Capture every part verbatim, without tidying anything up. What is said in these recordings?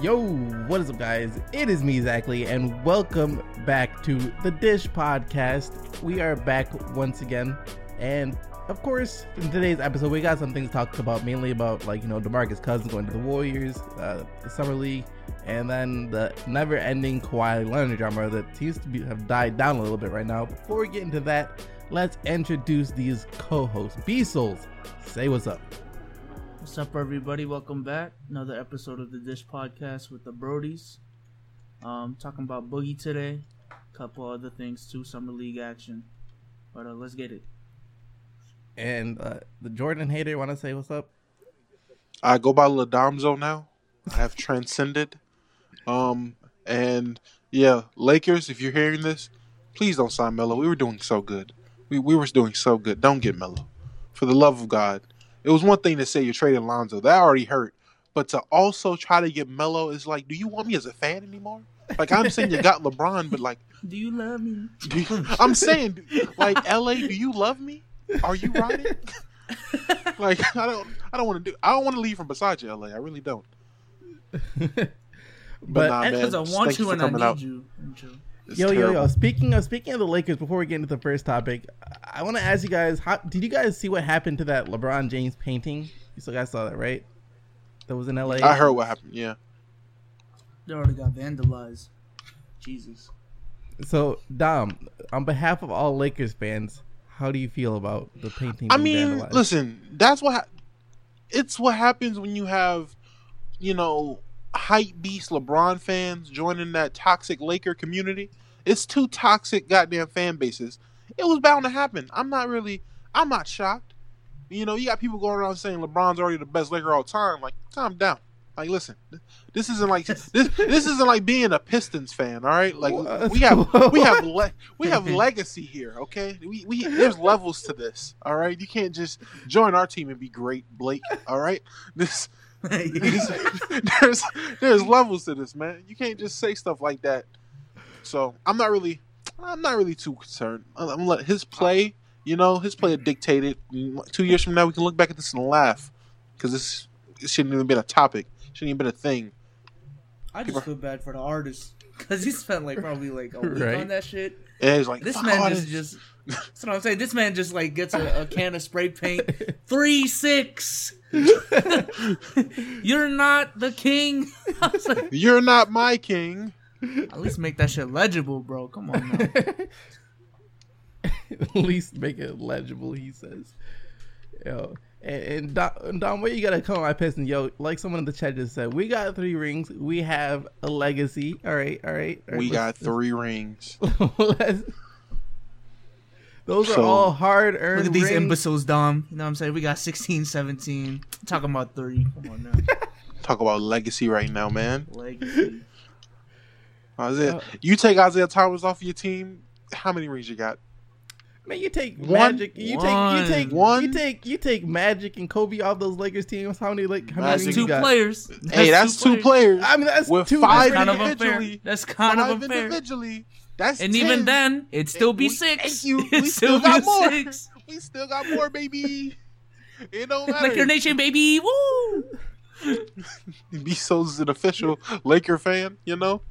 Yo, what is up, guys? It is me, Zachary, and welcome back to the Dish Podcast. We are back once again, and of course, in today's episode, we got some things to talk about, mainly about, like, you know, DeMarcus Cousins going to the Warriors, uh, the Summer League, and then the never-ending Kawhi Leonard drama that seems to be, have died down a little bit right now. Before we get into that, let's introduce these co-hosts. B-Souls, say what's up. What's up, everybody? Welcome back. Another episode of the Dish Podcast with the Brodies. Um, talking about Boogie today. A couple other things too, Summer League action. But uh, let's get it. And uh, the Jordan hater, want to say what's up? I go by Ladomzo now. I have transcended. Um, and yeah, Lakers, if you're hearing this, please don't sign Melo. We were doing so good. We we were doing so good. Don't get Melo. For the love of God. It was one thing to say you're trading Lonzo. That already hurt. But to also try to get Melo is like, do you want me as a fan anymore? Like, I'm saying you got LeBron, but like, do you love me? Do you, I'm saying, like, L A, do you love me? Are you riding? Like, I don't, I don't want to do. I don't want to leave from beside you, L A. I really don't. But, but nah, man, because I want thank you you and I need out. you. It's yo, terrible. yo, yo. Speaking of speaking of the Lakers, before we get into the first topic, I want to ask you guys: how, did you guys see what happened to that LeBron James painting? You still guys saw that, right? That was in L A. I heard what happened. Yeah. They already got vandalized. Jesus. So, Dom, on behalf of all Lakers fans, how do you feel about the painting? I being mean, vandalized? listen, that's what ha- it's what happens when you have, you know, hype beast LeBron fans joining that toxic Laker community. It's two toxic goddamn fan bases. It was bound to happen. I'm not really, I'm not shocked. You know, you got people going around saying LeBron's already the best Laker of all time. Like, calm down. Like, listen, this isn't like this. This isn't like being a Pistons fan. All right, like we have we have le- we have legacy here. Okay, we we there's levels to this. All right, you can't just join our team and be great, Blake. All right, this, this there's there's levels to this, man. You can't just say stuff like that. So I'm not really I'm not really too concerned. I'm gonna let his play. You know, his play dictated. Two years from now, we can look back at this and laugh because this it shouldn't even been a topic. Shouldn't even been a thing. I just feel bad for the artist because he spent like probably like a week Right. on that shit. And he's like, This "Fuck man all just this." just. That's what I'm saying. This man just like gets a, a can of spray paint. Three six. You're not the king. I was like, You're not my king. at least make that shit legible, bro. Come on, now. At least make it legible, he says. Yo, and, and Dom, Dom, where you gotta come on my Pistons? Yo, like someone in the chat just said, we got three rings. We have a legacy. All right, all right. All right We let's- got three rings. let's- Those are So- all hard-earned Look at these rings. imbeciles, Dom. You know what I'm saying? We got sixteen, seventeen. Talking about three. Come on now. Talk about legacy right now, man. Legacy. Isaiah, Uh, you take Isaiah Thomas off your team. How many rings you got? Man, you take One- Magic. You one. take you take One. you take you take Magic and Kobe off those Lakers teams. How many like how many Magic- rings Two you got? players. Hey, that's two players. I mean, that's With two five That's kind of different- unfair. individually. That's kind Five of unfair. individually. That's And ten. even then, it'd still be We- six. Thank you. It'd We still be got more. six. We still got more, baby. It don't matter. Laker Nation, baby. Woo! Bezos is an official Laker fan, you know?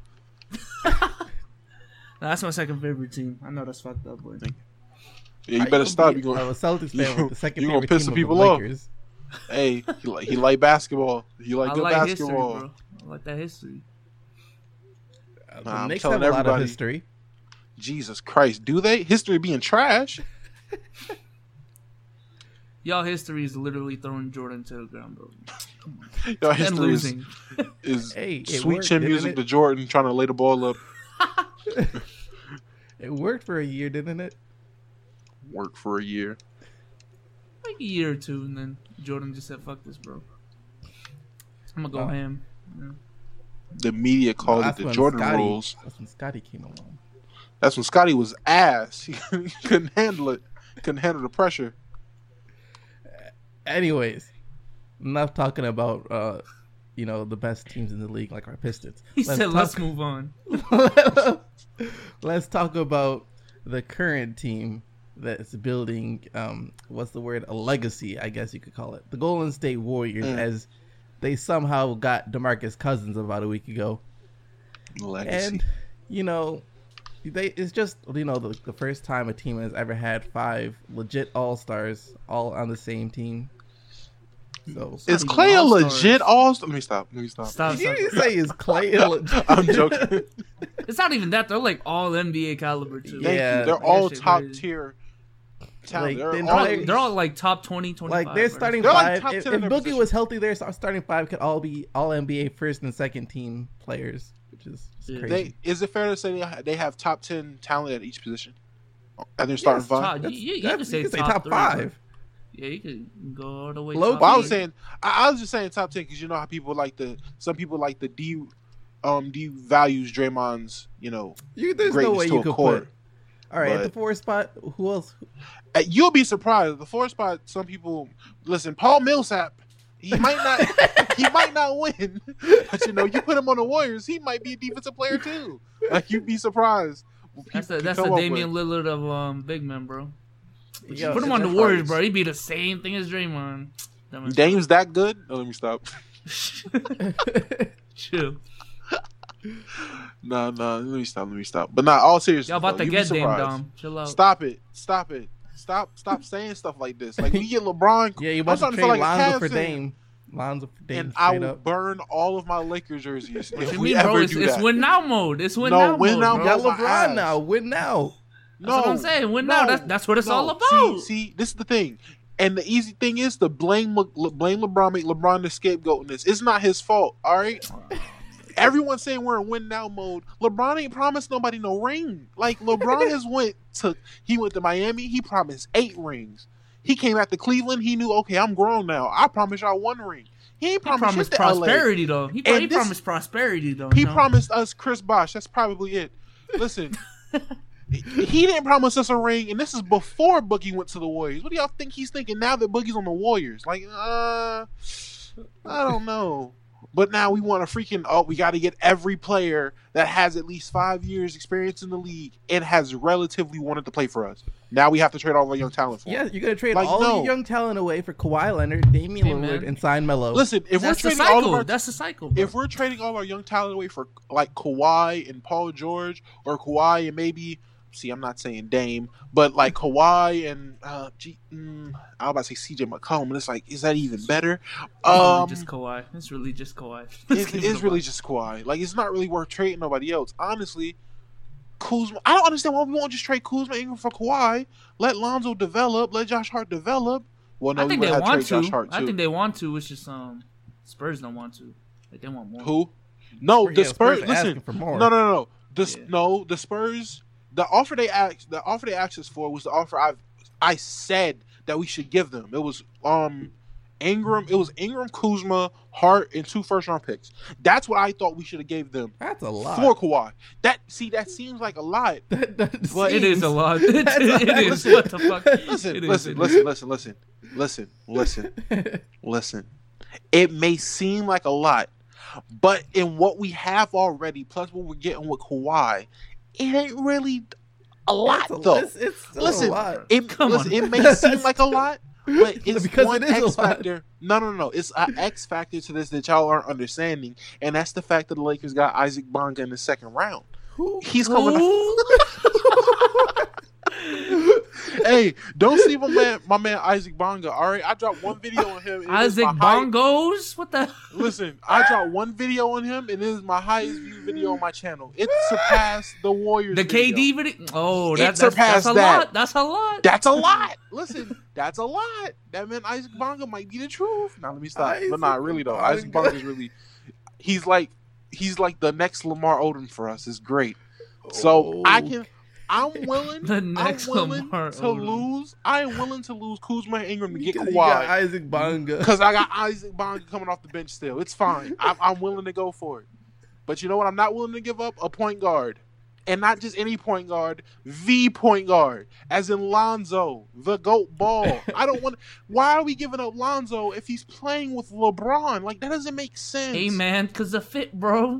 Nah, that's my second favorite team. I know that's fucked up, boy. Yeah, you How better gonna stop. be You a going Celtics fan you- with the second you gonna favorite piss team some of the people off. Lakers. Hey, he like he like basketball. He like I good like basketball. history, bro. I like that history. Uh, Nah, the I'm Knicks telling have a lot of everybody. history. Jesus Christ, do they? History being trash. Y'all history is literally throwing Jordan to the ground, bro. Your And history is, losing. is Hey, it sweet worked, chin didn't music it? to Jordan trying to lay the ball up. It worked for a year, didn't it? Work for a year. Like a year or two, and then Jordan just said, fuck this, bro. I'm gonna go Oh. ham. Yeah. The media called it That's the when Jordan Scotty- rules. That's when Scotty came along. That's when Scotty was ass. He couldn't handle it. Couldn't handle the pressure. Anyways, enough talking about uh, you know, the best teams in the league, like our Pistons. He Let's said, talk- let's move on. Let's talk about the current team that's building, um, what's the word? A legacy, I guess you could call it. The Golden State Warriors, Mm. as they somehow got DeMarcus Cousins about a week ago. Legacy. And, you know, they it's just, you know, the, the first time a team has ever had five legit all-stars all on the same team. So Is Clay a legit all-star? Let me stop. Let me stop. Stop, you stop. didn't say is Clay a legit? I'm joking. It's not even that. They're like all N B A caliber too. Thank Yeah. you. They're That all shit top crazy. tier talent. Like, they're, the all, entire- They're all like top twenty, twenty-five. Like, their starting They're like five, top if, ten if in their Boogie position. was healthy, their starting five could all be all N B A first and second team players, which is just Yeah. crazy. they, is it fair to say they ha- they have top ten talent at each position? At their starting Yes, five? Top, you, That's- you, you that's- can say you can say top, top three, five. Yeah, you could go all the way. Low top Well, I three. was saying, I, I was just saying top ten because you know how people like the some people like the D, um, devalues Draymond's, you know, You, there's no greatness way to you a could court. put. All right, at the But- four spot, who else? Uh, You'll be surprised. The four spot, some people listen. Paul Millsap, he might not, he might not win, but you know, you put him on the Warriors, he might be a defensive player too. Like you'd be surprised. what That's people the can that's the come up Damian with. Lillard of um big men, bro. Yo, Put him it's on the just Warriors, hurts. bro. He'd be the same thing as Draymond. That was- Dame's that good? Oh, let me stop. Chill. No, no, let me stop. Let me stop. But not all seriousness. Y'all about though, to you'd be get Dame surprised. Dom. Chill out. Stop it! Stop it! Stop! Stop saying stuff like this. Like we get LeBron. Yeah, you I'm about to starting trade feel like a Lonzo Cavs for fan. Dame. Lonzo for Dame And I straight will up. burn all of my Lakers jerseys What if you we mean, ever bro? It's, do it's that. win now mode. It's win No, now win mode, now bro. You got mode. my LeBron ass. now. Win now. That's what I'm saying. Win now. That's- that's what it's no. all about. See, see, this is the thing. And the easy thing is to blame Le- Le- blame LeBron, make LeBron the scapegoat in this. It's not his fault, all right? Everyone's saying we're in win now mode. LeBron ain't promised nobody no ring. Like LeBron has went to he went to Miami. He promised eight rings. He came out to Cleveland. He knew, okay, I'm grown now. I promise y'all one ring. He ain't He promised, promised shit to L A. prosperity though. He, pro- And he this- promised prosperity though. He you know? promised us Chris Bosh. That's probably it. Listen, he didn't promise us a ring, and this is before Boogie went to the Warriors. What do y'all think he's thinking now that Boogie's on the Warriors? Like, uh, I don't know. But now we want to freaking oh, we got to get every player that has at least five years experience in the league and has relatively wanted to play for us. Now we have to trade all of our young talent for. Yeah, him. you're gonna trade Like, all no. your young talent away for Kawhi Leonard, Damian Hey, Lillard, man. and sign Melo. Listen, if That's we're the trading all of cycle. our That's the cycle. Bro. if we're trading all our young talent away for like Kawhi and Paul George, or Kawhi and maybe, see, I'm not saying Dame, but like Kawhi and uh, G, mm, I was about to say C J McCollum, and it's like, is that even better? It's really Um, just Kawhi. It's really just Kawhi. it is really just Kawhi. Like, it's not really worth trading nobody else. Honestly, Kuzma. I don't understand why we won't just trade Kuzma Ingram for Kawhi. Let Lonzo develop. Let Josh Hart develop. Well, no, I think we they would have want trade to. Josh Hart too. I think they want to. It's just um, Spurs don't want to. Like they want more. Who? No, Yeah, the Spurs Spurs. are asking Listen, for more. no, no, no, no. The Yeah. no, the Spurs. The offer they asked, the offer they asked us for was the offer I, I said that we should give them. It was um, Ingram. It was Ingram, Kuzma, Hart, and two first round picks. That's what I thought we should have gave them That's a lot. for Kawhi. That see, that seems like a lot. That, that But It is seems- a lot. it That's it a- is. listen, What the fuck? Listen, It is, listen, it listen, is. listen, listen, listen, listen, listen. It may seem like a lot, but in what we have already, plus what we're getting with Kawhi, it ain't really a lot It's a- though. It's, it's still Listen, a lot. It, Come listen, on. it may seem like a lot, but it's Because one it is a X lot. factor. No, no, no. It's an X factor to this that y'all aren't understanding, and that's the fact that the Lakers got Isaac Bonga in the second round. Who? He's coming. Ooh. Hey, don't see my man, my man Isaac Bonga. All right, I dropped one video on him. and it was Isaac my high- Bongos? What the? Listen, I dropped one video on him, and it is my highest view video on my channel. It surpassed the Warriors. The K D video. video? Oh, It that, that's, surpassed that's a that. lot. That's a lot. That's a lot. Listen, that's a lot. That meant Isaac Bonga might be the truth. Now let me stop. Isaac but not really though. Isaac Bonga. Bonga is really. He's like, he's like the next Lamar Odom for us. It's great. So I can. I'm willing. The next I'm willing Lamar to Odom. lose. I am willing to lose Kuzma and Ingram to get Because you got Kawhi Isaac Bonga. because I got Isaac Bonga coming off the bench still. It's fine. I'm, I'm willing to go for it. But you know what? I'm not willing to give up a point guard, and not just any point guard, the point guard, as in Lonzo, the GOAT ball. I don't want. Why are we giving up Lonzo if he's playing with LeBron? Like that doesn't make sense. Hey man, cause the fit, bro.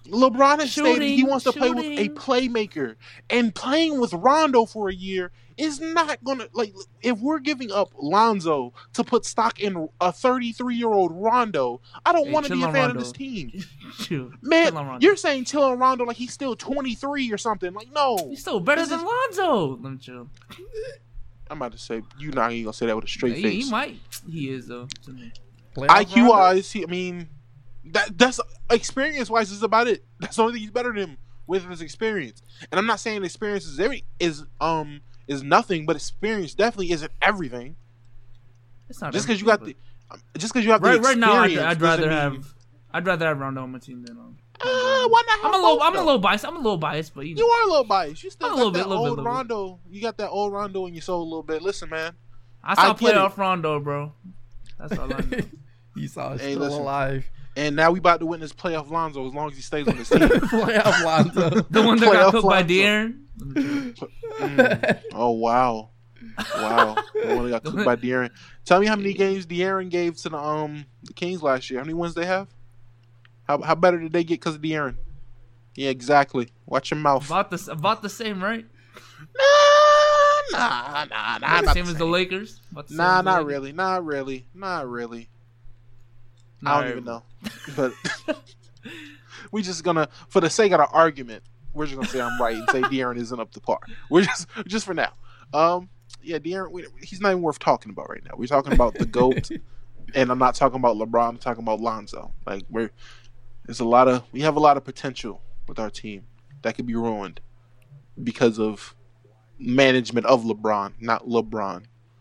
LeBron has stated he Shooting, wants to play with a shooting. playmaker, and playing with Rondo for a year is not gonna like. If we're giving up Lonzo to put stock in a thirty-three-year-old Rondo, I don't Hey, want to be chill a on fan Rondo. of this team. Chill. Man, Chill on Rondo. you're saying chill on Rondo like he's still twenty-three or something. Like, no. He's still better This than is- Lonzo. Let me chill. I'm about to say, you're not even going to say that with a straight He, face. he might. He is though. To me. Playoff I Q Rondo? wise, he, I mean, that that's experience wise is about it. That's the only thing he's better than him with his experience. And I'm not saying experience is every is um is nothing, but experience definitely isn't everything. It's not Just because you got everything, the um, just because you have but- the right. Right experience, now, I'd, I'd doesn't rather mean- have. I'd rather have Rondo on my team than um. Uh, why not? I'm have a little. both, I'm a though? little biased. I'm a little biased, but you know. You are a little biased. You still A got little that bit, little bit, old little bit. Rondo. You got that old Rondo in your soul a little bit. Listen, man. I saw I get it. playoff Rondo, bro. That's all I know. You saw it Hey, still listen. alive. And now we about to witness playoff Lonzo as long as he stays on this team. Playoff Lonzo. The one that Playoff got cooked by Lonzo. De'Aaron. Let me chill. Mm. Oh wow, wow! The one that got cooked by De'Aaron. Tell me how many games De'Aaron gave to the um the Kings last year. How many wins they have? How how better did they get because of De'Aaron? Yeah, exactly. Watch your mouth. About the about the same, right? Nah, nah, nah, nah. About the Not same the as the same. Lakers. About the same Nah, as the not Lakers? really. Not really. Not really. I Not don't even really. know. But we just gonna, for the sake of the argument, we're just gonna say I'm right and say De'Aaron isn't up to par. We're just just for now. Um, yeah, De'Aaron, we, he's not even worth talking about right now. We're talking about the GOAT, and I'm not talking about LeBron. I'm talking about Lonzo. Like we're there's a lot of we have a lot of potential with our team that could be ruined because of management of LeBron, not LeBron.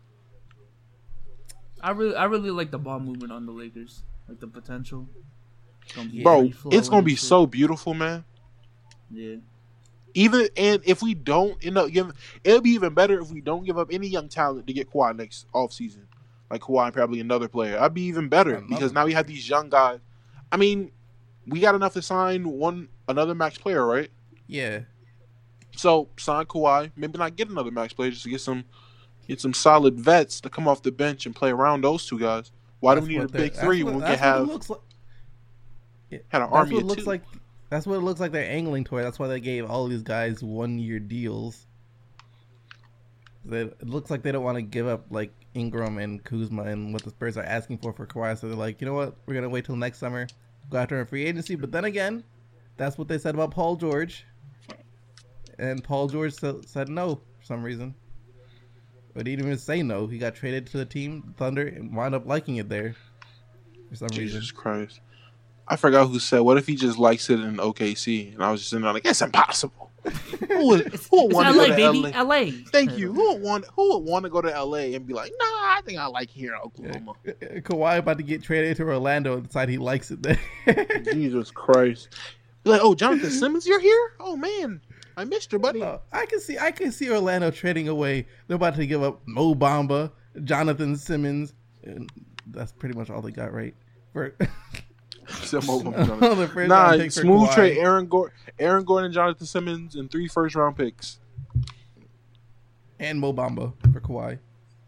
I really, I really like the ball movement on the Lakers. Like the potential. It's gonna be Bro, free flowing it's gonna be and shit. so beautiful, man. Yeah. Even and if we don't end up giving, it'll be even better if we don't give up any young talent to get Kawhi next offseason. Like Kawhi and probably another player. I'd be even better Another because now we have these young guys. I mean, we got enough to sign one another max player, right? Yeah. So sign Kawhi, maybe not get another max player, just to get some get some solid vets to come off the bench and play around those two guys. Why That's do we need a what they're- big that's three what- when we that's can what it have looks like. had an That's army what it of looks two? like. That's what it looks like they're angling toward. That's why they gave all these guys one year deals. They, it looks like they don't want to give up like Ingram and Kuzma and what the Spurs are asking for for Kawhi. So they're like, you know what? We're gonna wait till next summer, go after a free agency. But then again, that's what they said about Paul George, and Paul George sa- said no for some reason. But he didn't even say no. He got traded to the team Thunder and wound up liking it there for some reason. Jesus Christ. I forgot who said, what if he just likes it in O K C? And I was just sitting there like, it's impossible. Who would, who would It's want to L go A, to baby. L A? L A. Thank you. Who would want who would want to go to L A and be like, nah, I think I like here in Oklahoma. Kawhi about to get traded to Orlando and decide he likes it there. Jesus Christ. Be like, oh, Jonathan Simmons, you're here? Oh man, I missed you, buddy. No, I can see I can see Orlando trading away. They're about to give up Mo Bamba, Jonathan Simmons, and that's pretty much all they got, right? For Except Mo Bamba. all the first Nah, round picks for smooth Kawhi. trade. Aaron Gordon, Aaron Gordon, Jonathan Simmons, and three first round picks. and Mo Bamba for Kawhi.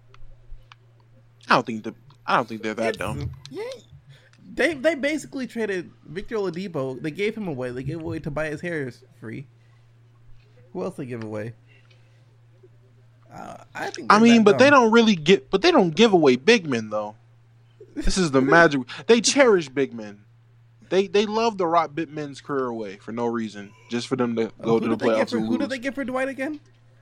I don't think the I don't think they're that It's- dumb. Yeah. They they basically traded Victor Oladipo. They gave him away. They gave away Tobias Harris free. Who else they give away? Uh, I think. I they're mean, that but they dumb. don't really get, but they don't give away big men though. This is the magic. They cherish big men. They they love to rot big men's career away for no reason, just for them to go who to the did they get playoffs for, and Who lose. did they get for Dwight again?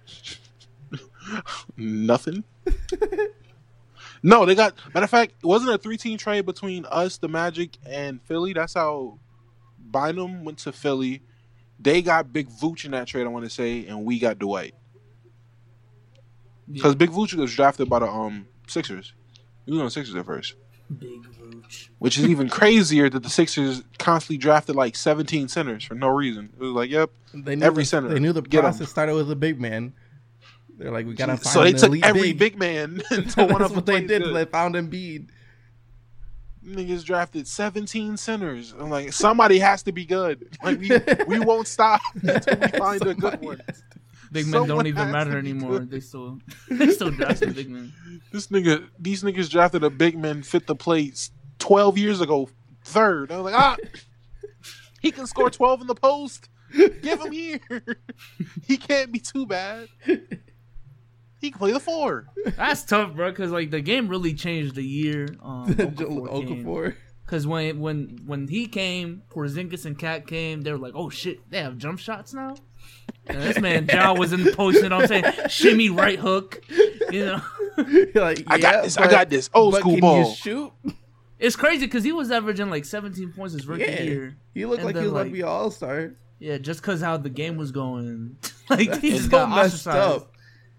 Nothing. No, they got. Matter of fact, it wasn't a three-team trade between us, the Magic, and Philly. That's how Bynum went to Philly. They got Big Vooch in that trade, I want to say, and we got Dwight. Because Big Vooch was drafted by the um Sixers. He was on the Sixers at first. Big Vooch. Which is even crazier that the Sixers constantly drafted like seventeen centers for no reason. It was like, yep. They knew Every the, center. They knew the Get 'em. process started with a big man. They're like, we gotta find So they an took elite every big. big, man until That's one of them what they played did. good. They found Embiid. Niggas drafted seventeen centers. I'm like, somebody has to be good. Like we, we won't stop until we find a good Somebody one. has to- Big men Someone don't even has matter to be anymore. good. They still, they still draft the big men. This nigga, these niggas drafted a big man fit the plates twelve years ago, third. I was like, ah, He can score twelve in the post. Give him here. He can't be too bad. He can play the four. That's tough, bro. Because like the game really changed the year. Um, Okafor. Because when when when he came, Porzingis and Cat came. They were like, "Oh shit, they have jump shots now." And this man Ja was in the post. You know what I'm saying? Shimmy right hook. You know. Like, I yeah, got this. but, I got this. Old but school can ball. You shoot? It's crazy because he was averaging like seventeen points his rookie Yeah. year. He looked And like he then, was like, going to be an all-star. Yeah, just because how the game was going. Like, he It's just so got messed ostracized. up.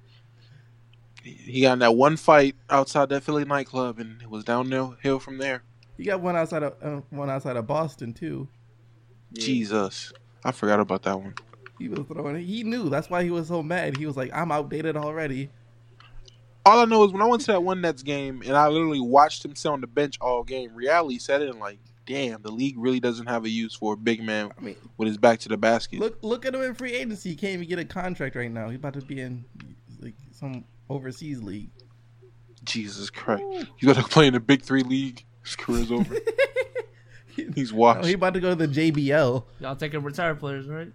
He got in that one fight outside that Philly nightclub, and it was downhill from there. You got one outside of uh, one outside of Boston too. Yeah. Jesus, I forgot about that one. He was throwing it. He knew. That's why he was so mad. He was like, "I'm outdated already." All I know is when I went to that one Nets game, and I literally watched him sit on the bench all game. Reality set in, like, damn, the league really doesn't have a use for a big man I mean, with his back to the basket. look look at him in free agency. He can't even get a contract right now. He's about to be in like some overseas league. Jesus Christ, you got to play in the Big Three league. His career's over. He's washed. No, he about to go to the J B L. Y'all taking retired players, right?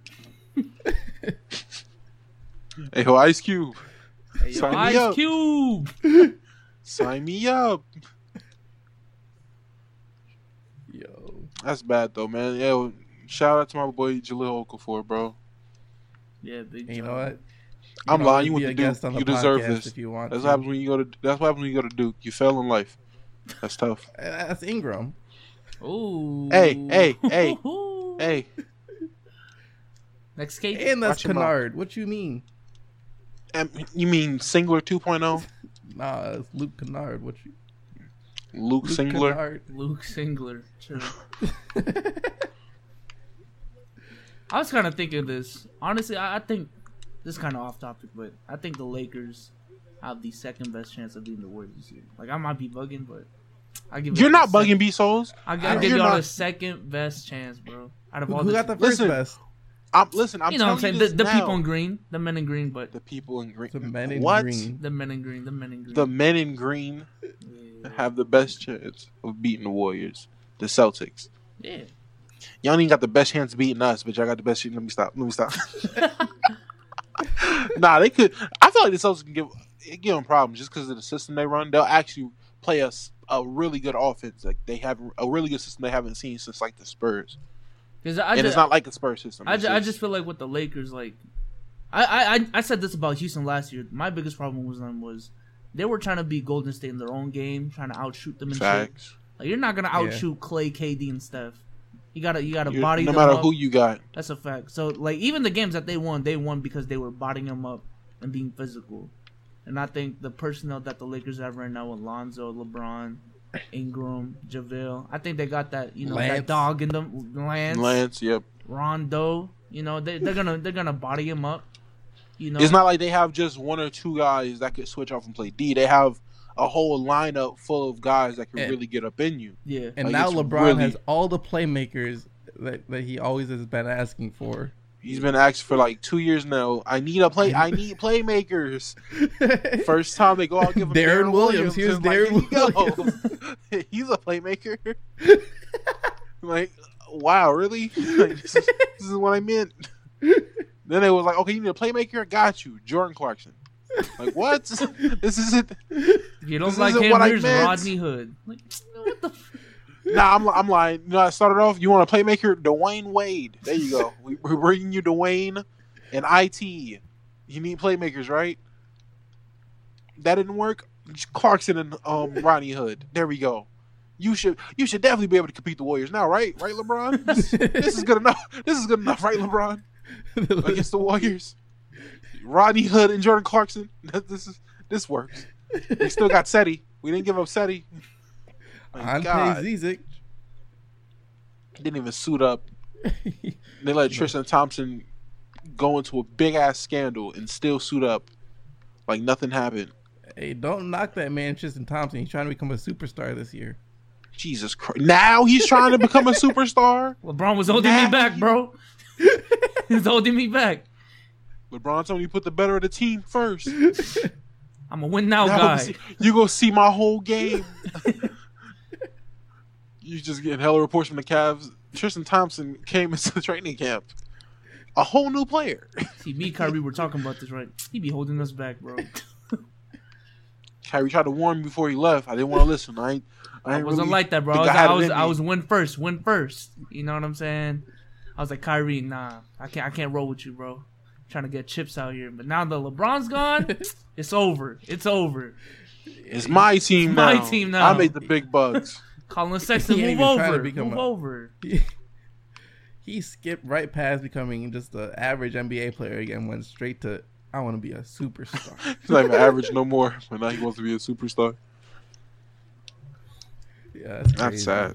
Hey, yo, Ice Cube. Hey, yo, Sign me Ice up. Cube. Sign me up. Yo, That's bad though, man. Yo, shout out to my boy Jaleel Okafor, bro. Yeah, big. and you know job. what? I'm can lying. always You be went a to guest Duke. on the You deserve podcast this. if you want. That's to. what happens when you go to. That's what happens when you go to Duke. You fail in life. That's tough. That's Ingram. Ooh. Hey, hey, hey, hey. Next case. And that's Watch him out. Kennard. What you mean? Um, you mean Singler two point oh? Nah, it's Luke Kennard. What you? Luke, Luke Singler. Kennard. Luke Singler. True. I was kind of thinking this. Honestly, I, I think this is kind of off topic, but I think the Lakers have the second best chance of beating the Warriors this year. Like, I might be bugging, but I give. You're it not the bugging, second- B Souls. I, I I don't- give you're y'all not- the second best chance, bro. Out of Who, all who the got the first Listen, best? I'm listen. I'm you know what I'm telling saying? you The, this the now. people in green, the men in green, but The people in green. The men in what? green. the men in green, the men in green. The men in green yeah. have the best chance of beating the Warriors. The Celtics. yeah. Y'all ain't got the best chance of beating us, but y'all got the best chance. Let me stop. Let me stop. Nah, they could. I feel like the Celtics can give give them problems just because of the system they run. They'll actually play us a really good offense. Like they have a really good system they haven't seen since like the Spurs. Because I and just, it's not like a Spurs system. I, It's ju- I just feel like with the Lakers, like I, I I- I said this about Houston last year. My biggest problem with them was they were trying to beat Golden State in their own game, trying to outshoot them and shit. facts. Like you're not gonna Yeah. outshoot Clay, K D, and Steph. You gotta you gotta You- body no them matter up. who you got. That's a fact. So like even the games that they won, they won because they were bodying them up and being physical. And I think the personnel that the Lakers have right now, Alonzo, LeBron, Ingram, JaVale, I think they got that you know Lance. that dog in them. Lance, Lance, yep. Rondo, you know they they're gonna they're gonna body him up. You know, It's not like they have just one or two guys that could switch off and play D. They have a whole lineup full of guys that can And- really get up in you. yeah. And Like, now it's LeBron really- has all the playmakers that, that he always has been asking for. He's been asking for like two years now. I need a play. I need playmakers. First time they go out, give him Darren Darren, Williams. Williams. Here's and, like, Darren here you go. He's a playmaker. Like, wow, really? Like, this, is, this is what I meant. Then it was like, okay, you need a playmaker. Got you, Jordan Clarkson. Like, what? This isn't. If you don't This like isn't him, what I here's meant. Rodney Hood. Like, what the? F- Nah, I'm, I'm lying. You know, I started off. You want a playmaker? Dwayne Wade. There you go. We, we're bringing you Dwayne and I T. You need playmakers, right? That didn't work. Clarkson and um Rodney Hood. There we go. You should you should definitely be able to compete the Warriors now, right? Right, LeBron? This, this is good enough. This is good enough, right, LeBron? Against the Warriors. Rodney Hood and Jordan Clarkson. This is this works. We still got Seti. We didn't give up Seti. My Ante God. Zizic. Didn't even suit up. They let Tristan Thompson go into a big ass scandal and still suit up like nothing happened. Hey, don't knock that man, Tristan Thompson. He's trying to become a superstar this year. Jesus Christ! Now he's trying to become a superstar. LeBron was holding Nah. me back, bro. He's holding me back. LeBron told me put the better of the team first. I'm a win now, Now guy. see- you go see my whole game. You just getting hella reports from the Cavs. Tristan Thompson came into the training camp, a whole new player. See, me and Kyrie were talking about this, right? He be holding us back, bro. Kyrie tried to warn me before he left. I didn't want to listen. I ain't, I, I ain't wasn't really like that, bro. I think was, had I it was, in I me. was win first, win first. You know what I'm saying? I was like, Kyrie, nah, I can't, I can't roll with you, bro. I'm trying to get chips out here, but now that LeBron's gone, it's over. It's over. It's my team It's now. my team now. I made the big bucks. Colin Sexton, He ain't move even trying to over, become move a- over. He, he skipped right past becoming just an average N B A player again. Went straight to I want to be a superstar. He's not even average no more, but now he wants to be a superstar. Yeah, that's, That's crazy. sad.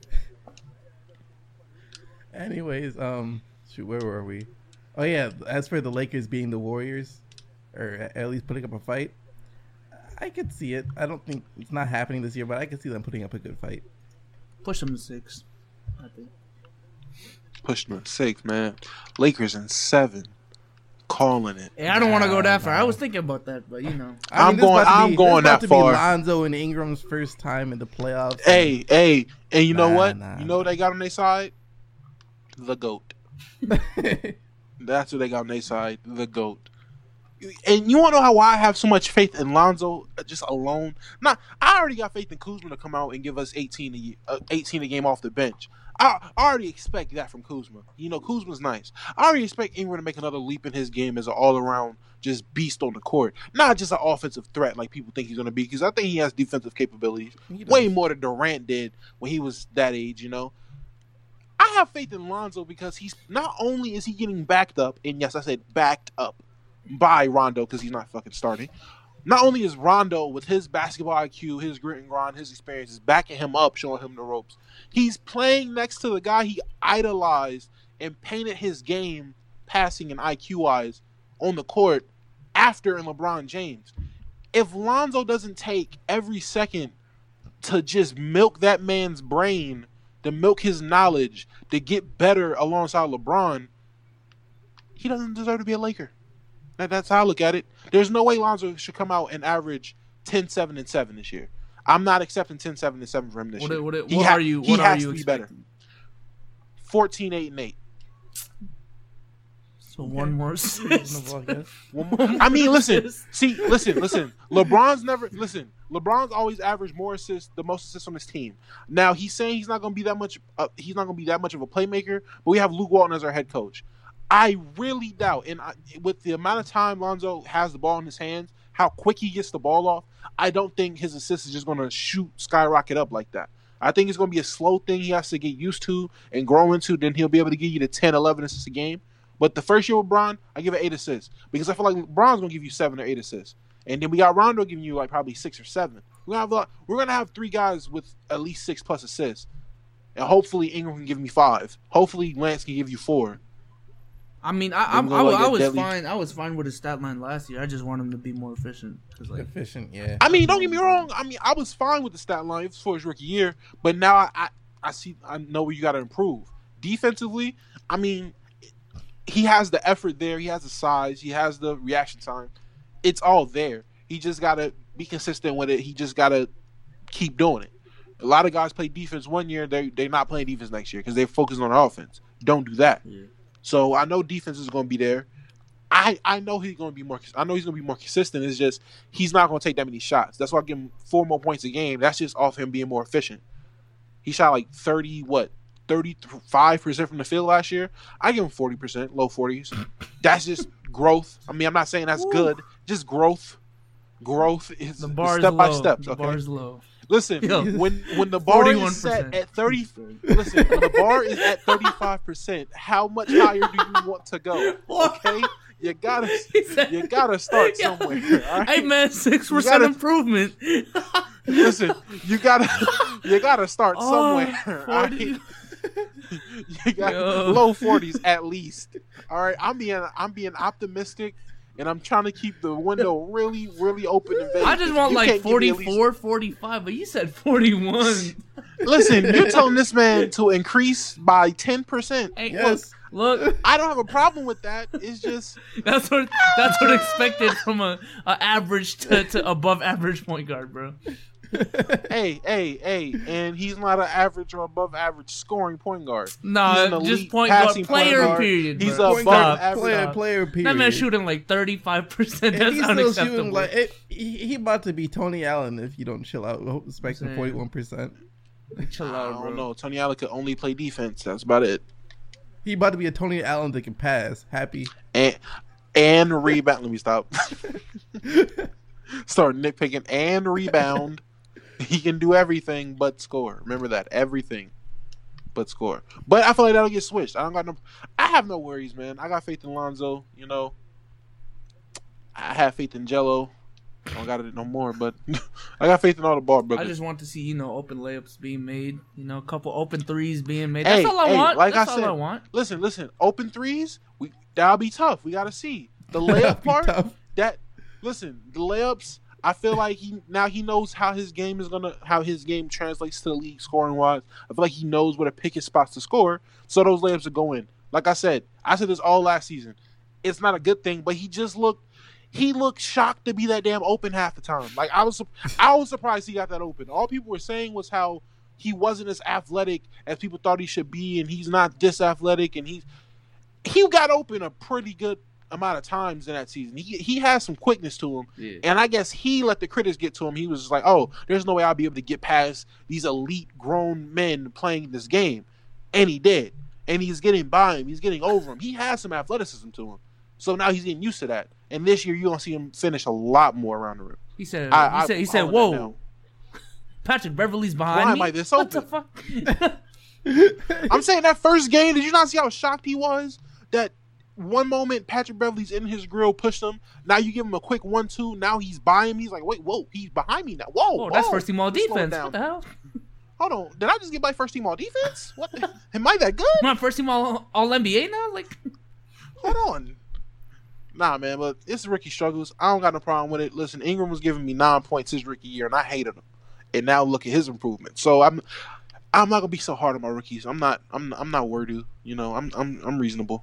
Anyways, um, shoot, where were we? Oh yeah, as for the Lakers being the Warriors, or at least putting up a fight, I could see it. I don't think it's not happening this year, but I could see them putting up a good fight. Push them to six, I think. Pushing on six, man. Lakers in seven. Calling it. Hey, I don't want to go that far. Nah, I nah. was thinking about that, but you know. I I'm this is going- about to I'm be- going this is about that to far. Be Lonzo and Ingram's first time in the playoffs. Hey, hey, and you know Nah, what? nah, you know what nah. they got on their side? The GOAT. That's what they got on their side. The GOAT. And you want to know how I have so much faith in Lonzo just alone? Not, I already got faith in Kuzma to come out and give us eighteen a, year, uh, eighteen a game off the bench. I, I already expect that from Kuzma. You know, Kuzma's nice. I already expect Ingram to make another leap in his game as an all-around just beast on the court. Not just an offensive threat like people think he's going to be, because I think he has defensive capabilities. He does. Way more than Durant did when he was that age, you know? I have faith in Lonzo because he's not only is he getting backed up, and yes, I said backed up by Rondo because he's not fucking starting. Not only is Rondo, with his basketball I Q, his grit and grind, his experiences, backing him up, showing him the ropes, he's playing next to the guy he idolized and painted his game, passing and I Q-wise, on the court after in LeBron James. If Lonzo doesn't take every second to just milk that man's brain, to milk his knowledge, to get better alongside LeBron, he doesn't deserve to be a Laker. That, that's how I look at it. There's no way Lonzo should come out and average ten, seven, and seven this year. I'm not accepting ten, seven, and seven for him this What, year. what, what He ha- are you? he What are has you to be better. expecting? fourteen, eight, and eight. So one more assist. Reasonable, I guess. One more- I mean, listen. See, listen, listen. LeBron's never listen. LeBron's always averaged more assists, the most assists on his team. Now he's saying he's not going to be that much. Uh, he's not going to be that much of a playmaker. But we have Luke Walton as our head coach. I really doubt, and I, with the amount of time Lonzo has the ball in his hands, how quick he gets the ball off, I don't think his assist is just going to shoot skyrocket up like that. I think it's going to be a slow thing he has to get used to and grow into. Then he'll be able to give you the ten, eleven assists a game. But the first year with Bron, I give it eight assists because I feel like Bron's going to give you seven or eight assists. And then we got Rondo giving you like probably six or seven. We're gonna have a lot, we're gonna have three guys with at least six plus assists, and hopefully Ingram can give me five. Hopefully Lance can give you four. I mean, I, I'm, Then I, go like I a was deadly- fine. I was fine with his stat line last year. I just want him to be more efficient. 'Cause, like, Efficient, yeah. I mean, don't get me wrong. I mean, I was fine with the stat line for his rookie year, but now I, I, I see, I know where you got to improve defensively. I mean, he has the effort there. He has the size. He has the reaction time. It's all there. He just got to be consistent with it. He just got to keep doing it. A lot of guys play defense one year. They they're not playing defense next year because they're focused on offense. Don't do that. yeah. So I know defense is going to be there. I, I know he's going to be more. I know he's going to be more consistent. It's just he's not going to take that many shots. That's why I give him four more points a game. That's just off him being more efficient. He shot like thirty what thirty-five percent from the field last year. I give him forty percent, low forties. That's just growth. I mean, I'm not saying that's Woo. good. Just growth. Growth is The bar step is by low. steps. The Okay. bar is low. Listen, Yo. when when the bar forty-one is set percent. at thirty, listen, when the bar is at thirty-five percent, how much higher do you want to go? Okay, you gotta you gotta start somewhere. All right? Hey man, six percent gotta- improvement. Listen, you gotta you gotta start Oh, somewhere. all forty. right? You got Yo. low forties at least. All right, I'm being I'm being optimistic. And I'm trying to keep the window really, really open and vague. I just want You like can't give me at least- forty-four, forty-five, but you said forty-one. Listen, you're telling this man to increase by ten percent. Hey, Yes. look, look, I don't have a problem with that. It's just that's what that's what expected from a, a average to, to above average point guard, bro. hey, hey, hey, and he's not an average or above average scoring point guard. No, just point guard, player point guard. period. He's bro. a Stop. average player, player period. That man's shooting like thirty-five percent. And That's he's still unacceptable. shooting like it, he, he about to be Tony Allen if you don't chill out. Expecting Same. forty-one percent. Chill I out, don't bro. know. Tony Allen could only play defense. That's about it. He about to be a Tony Allen that can pass. Happy. And and rebound. Let me stop. Start nitpicking and rebound. He can do everything but score. Remember that. Everything but score. But I feel like that'll get switched. I don't got no I have no worries, man. I got faith in Lonzo, you know. I have faith in Jello. I don't got it no more, but I got faith in all the ball brothers. I just want to see, you know, open layups being made. You know, a couple open threes being made. Hey, That's all I hey, want. like That's I all said, I want. Listen, listen. Open threes, we that'll be tough. We gotta see the layup Be part. tough. That listen, the layups. I feel like he now he knows how his game is gonna how his game translates to the league scoring wise. I feel like he knows where to pick his spots to score, so those layups are going. Like I said, I said this all last season. It's not a good thing, but he just looked. He looked shocked to be that damn open half the time. Like I was, I was surprised he got that open. All people were saying was how he wasn't as athletic as people thought he should be, and he's not this athletic. And he, he got open a pretty good amount of times in that season. He he has some quickness to him, Yeah. and I guess he let the critics get to him. He was just like, "Oh, there's no way I'll be able to get past these elite grown men playing this game," and he did. And he's getting by him. He's getting over him. He has some athleticism to him. So now he's getting used to that. And this year, you're going to see him finish a lot more around the rim. He said, I- he said, he I'm said, calling whoa, that now. Patrick Beverly's behind Why me. am I this What the open? fuck? I'm saying that first game, did you not see how shocked he was? That one moment Patrick Beverly's in his grill, pushed him. Now you give him a quick one two. Now he's by him. He's like, wait, whoa, he's behind me now. Whoa, Oh, that's whoa. first team all Slow it defense. down. What the hell? Hold on. Did I just get my first team all defense? What? Am I that good? Am I first team all, all N B A now? Like, Hold on. Nah, man, but it's rookie struggles. I don't got no problem with it. Listen, Ingram was giving me nine points his rookie year, and I hated him. And now look at his improvement. So I'm, I'm not gonna be so hard on my rookies. I'm not. I'm. I'm not wordy. You know. I'm. I'm. I'm reasonable.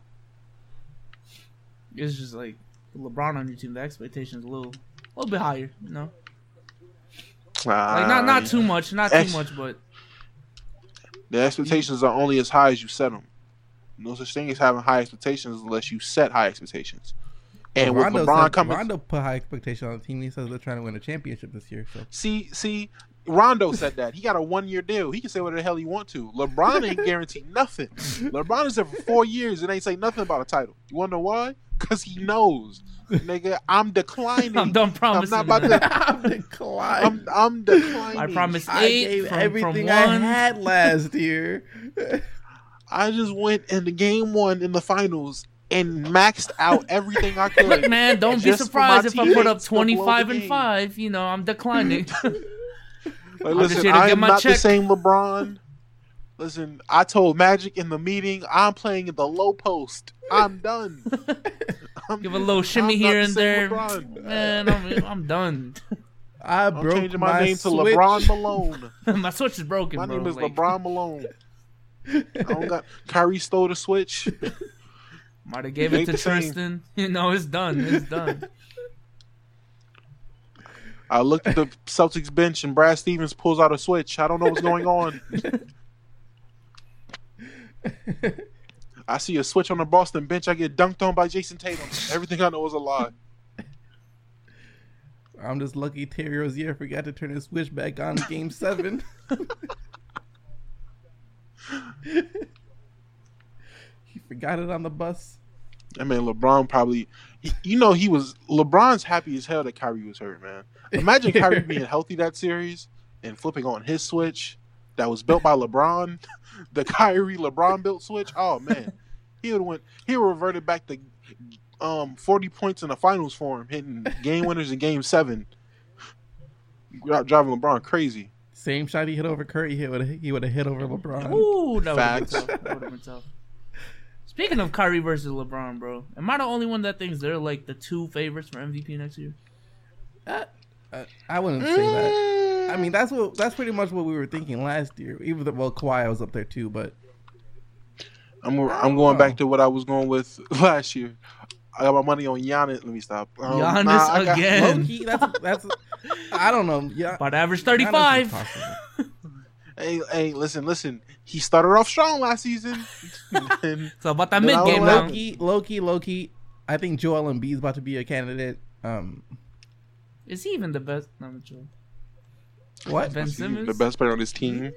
it's just like LeBron on your team. The expectations a little, a little bit higher. You know, like not not too much, not too Ex- much, but The expectations are only as high as you set them. No such thing as having high expectations unless you set high expectations. And with Rondo LeBron said, coming, Rondo put high expectation on the team. He says they're trying to win a championship this year. So see, see, Rondo said that he got a one-year deal. He can say whatever the hell he want to. LeBron ain't guaranteed nothing. LeBron is there for four years and ain't say nothing about a title. You wanna know why? Because he knows, nigga. I'm declining. I'm done I'm promising. not about man. to. I'm declining. I'm, I'm declining. I promised I eight gave from, everything from I one. had last year. I just went in the game one in the finals and maxed out everything I could. Look, man, don't be just for my surprised if I put up teammates to blow the twenty-five and game. five. You know, I'm declining. Like, I'm just listen, here to I get am my not check. the same LeBron. Listen, I told Magic in the meeting, I'm playing in the low post. I'm done. I'm, Give a little shimmy I'm not here the and same there. LeBron. Man, I'm, I'm done. I I'm broke changing my, name switch. to LeBron Malone. My switch is broken, My bro. name is Like, LeBron Malone. I don't got Kyrie stole the switch. Might have gave It it ain't to the same. Tristan. You know, it's done. It's done. I looked at the Celtics bench and Brad Stevens pulls out a switch. I don't know what's going on. I see a switch on the Boston bench. I get dunked on by Jason Tatum. Everything I know is a lie. I'm just lucky Terry Rozier forgot to turn his switch back on in game seven. He forgot it on the bus. I mean, LeBron probably, he- you know, he was, LeBron's happy as hell that Kyrie was hurt, man. Imagine Kyrie being healthy that series and flipping on his switch that was built by LeBron, the Kyrie LeBron built switch. Oh, man. He would went, he would reverted back to um, forty points in the finals for him, hitting game winners in game seven. Driving LeBron crazy. Same shot he hit over Curry, he would he would have hit over LeBron. Ooh, that would have been Facts. tough. That would have been tough. Speaking of Kyrie versus LeBron, bro, am I the only one that thinks they're like the two favorites for M V P next year? Uh, uh, I wouldn't say that. I mean, that's what that's pretty much what we were thinking last year. Even though, well, Kawhi was up there too, but I'm I'm going back to what I was going with last year. I got my money on Giannis. Let me stop. Um, Giannis nah, I got- again. Low key, that's that's. I don't know. Yeah, About to average Giannis is thirty-five. possible. Hey, hey, listen, listen. He started off strong last season. And So about that Then mid I game don't now. like Low key, low key, low key. I think Joel Embiid is about to be a candidate. Um, Is he even the best? No, I'm joking. what? Ben he's Simmons? the best player on his team.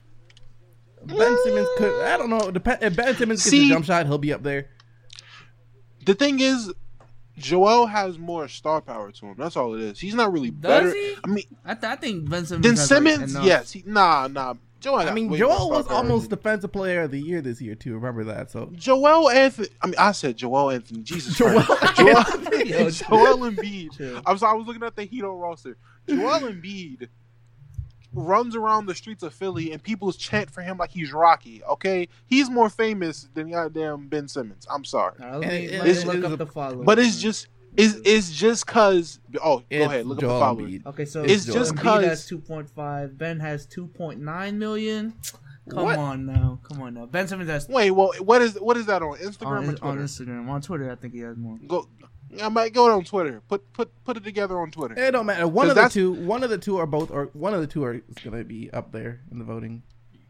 Ben Simmons could. I don't know. Dep- if Ben Simmons gets See- a jump shot, he'll be up there. The thing is, Joel has more star power to him. That's all it is. He's not really Does better. he? I mean, I, th- I think Ben Simmons. then has, Simmons, like, enough. yes. He, nah, nah. Joel. I got mean, way more Joel star was power almost than- defensive player of the year this year too. Remember that? So Joel Anthony. I mean, I said Joel Anthony. Jesus Joel Christ. Joel, Yo, Joel Embiid. chill. I was I was looking at the Heat roster. Joel Embiid runs around the streets of Philly and people chant for him like he's Rocky. Okay, he's more famous than goddamn Ben Simmons. I'm sorry, All right, let And me, it- let me it's- look it's up a- the follow. but it's just it's it's just cause. Oh, it's go ahead, look Joel up the followers. Embiid. Okay, so It's Joel just Embiid 'cause- has two point five. Ben has two point nine million. Come What? on now, come on now. Ben Simmons has Wait, well, what is what is that on Instagram on, or on Twitter? Instagram. On Twitter, I think he has more. Go, I might go on Twitter. Put put put it together on Twitter. It don't matter. One 'Cause of the that's- two. One of the two are both. Or one of the two are is gonna be up there in the voting.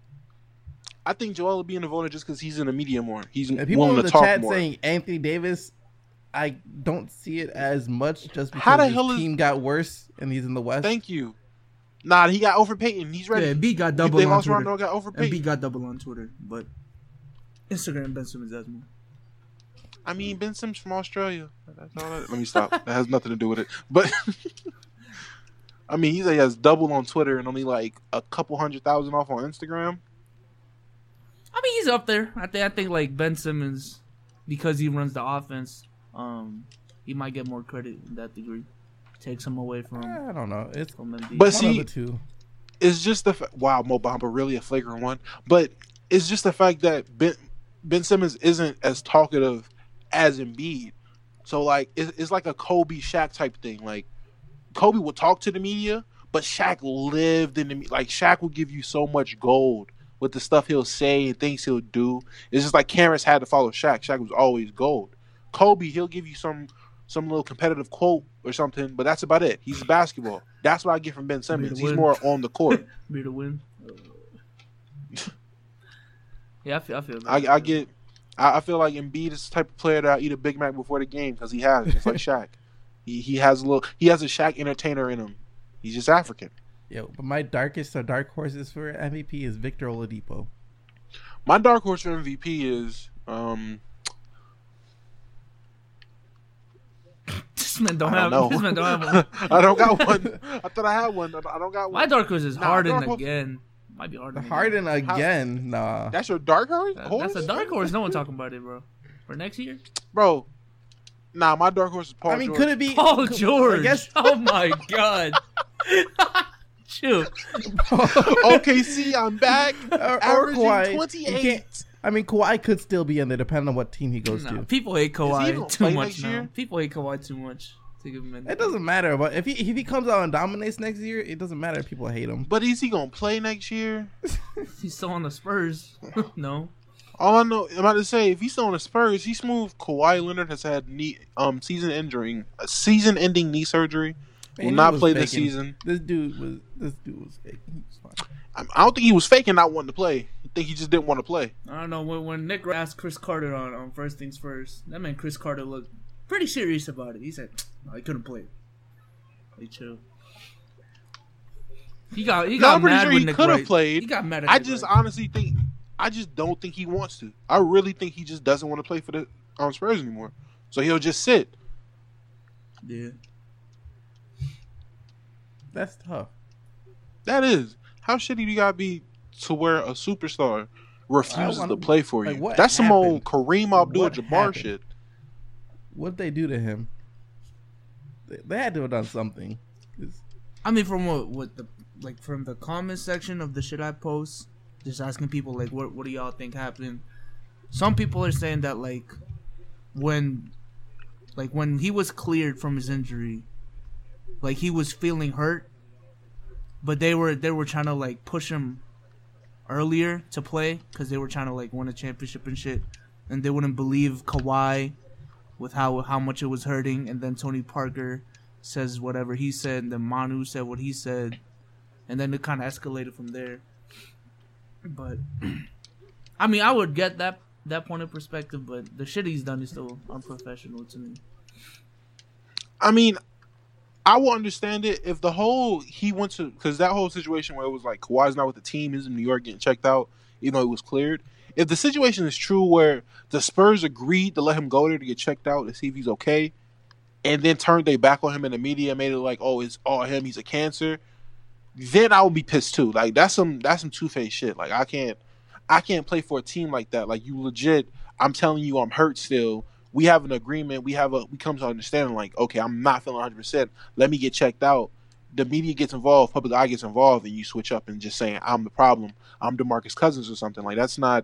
I think Joel will be in the voter just because he's in the media more. He's And people willing in to the talk chat more. saying Anthony Davis. I don't see it as much just because How the his hell is- team got worse and he's in the West. Thank you. Nah, he got over Payton. He's ready. Yeah, Embiid got double they on lost Twitter. Rondo, got over Payton. Embiid got double on Twitter, but Instagram Ben Simmons has more. I mean, Ben Simmons from Australia. That's all that, let me stop. That has nothing to do with it. But I mean, he has double on Twitter and only like a couple hundred thousand off on Instagram. I mean, he's up there. I think I think like Ben Simmons, because he runs the offense, um, he might get more credit in that degree. Takes him away from I don't know. It's from Embiid. But one see- of the two. It's just the fa- wow, Mo Bamba really a flagrant one. But it's just the fact that Ben Ben Simmons isn't as talkative as Embiid. So like, it's, it's like a Kobe Shaq type thing. Like Kobe would talk to the media, but Shaq lived in the me- like Shaq will give you so much gold with the stuff he'll say and things he'll do. It's just like Cameron had to follow Shaq. Shaq was always gold. Kobe, he'll give you some some little competitive quote or something, but that's about it. He's basketball. That's what I get from Ben Simmons. He's win. more on the court. Be to win. Yeah, I feel. I feel. I, I get. I, I feel like Embiid is the type of player that I eat a Big Mac before the game because he has it. It's like Shaq. He he has a little. He has a Shaq entertainer in him. He's just African. Yo, but my darkest or dark horses for M V P is Victor Oladipo. My dark horse for M V P is um. This man don't I have. don't know. This man don't have one. I don't got one. I thought I had one. I don't got one. My dark horse is Nah, Harden dark horse- again. Might be Harden. again. Harden again. Nah. That's your dark horse? That- horse? That's a dark horse. No one talking about it, bro. For next year, bro. Nah, my dark horse is Paul I mean, George. could it be Paul could- George. I guess. Oh my god. Chill. Okay, see, I'm back. Or, or Averaging Kawhi. You twenty-eight. can't- I mean, Kawhi could still be in there depending on what team he goes Nah, to. people hate gonna Kawhi too play much next now. year? People hate Kawhi too much. To give him a- It doesn't matter, but if he if he comes out and dominates next year, it doesn't matter if people hate him. But is he gonna play next year? He's still on the Spurs. No. All I know, I'm about to say, if he's still on the Spurs, he's smooth. Kawhi Leonard has had knee, um, season injury, a season-ending knee surgery. Man, Will he not was play this faking. season. This dude was this dude was fake. He was fine. I I don't think he was faking not wanting to play. I think he just didn't want to play. I don't know. When, when Nick asked Chris Carter on, on First Things First, that man Chris Carter looked pretty serious about it. He said, no, he couldn't play. Like, chill. He got he No, got I'm pretty mad sure with he Nick could have Wright. played. He got mad at I Nick just Wright. honestly think, I just don't think he wants to. I really think he just doesn't want to play for the um, Spurs anymore. So he'll just sit. Yeah. That's tough. That is. How shitty do you gotta be to where a superstar refuses wanna- to play for like, you? what That's some happened? old Kareem What Abdul-Jabbar happened? shit. What'd they do to him? They, they had to have done something. 'Cause- I mean, from what what the like from the comment section of the shit I post, just asking people like, what what do y'all think happened? Some people are saying that like when like when he was cleared from his injury, like he was feeling hurt, but they were they were trying to like push him earlier to play because they were trying to like win a championship and shit, and they wouldn't believe Kawhi with how how much it was hurting, and then Tony Parker says whatever he said, and then Manu said what he said, and then it kind of escalated from there. But I mean, I would get that that point of perspective, but the shit he's done is still unprofessional to me. I mean, I will understand it if the whole he went to because that whole situation where it was like Kawhi's not with the team, he's in New York getting checked out, even though it was cleared. If the situation is true where the Spurs agreed to let him go there to get checked out to see if he's okay, and then turned their back on him in the media, made it like, oh, it's all him, he's a cancer, then I would be pissed too. Like that's some that's some two-faced shit. Like I can't I can't play for a team like that. Like you legit, I'm telling you I'm hurt still. We have an agreement. We have a we come to understanding like, okay, I'm not feeling one hundred percent. Let me get checked out. The media gets involved, public eye gets involved, and you switch up and just saying I'm the problem. I'm DeMarcus Cousins or something. Like that's not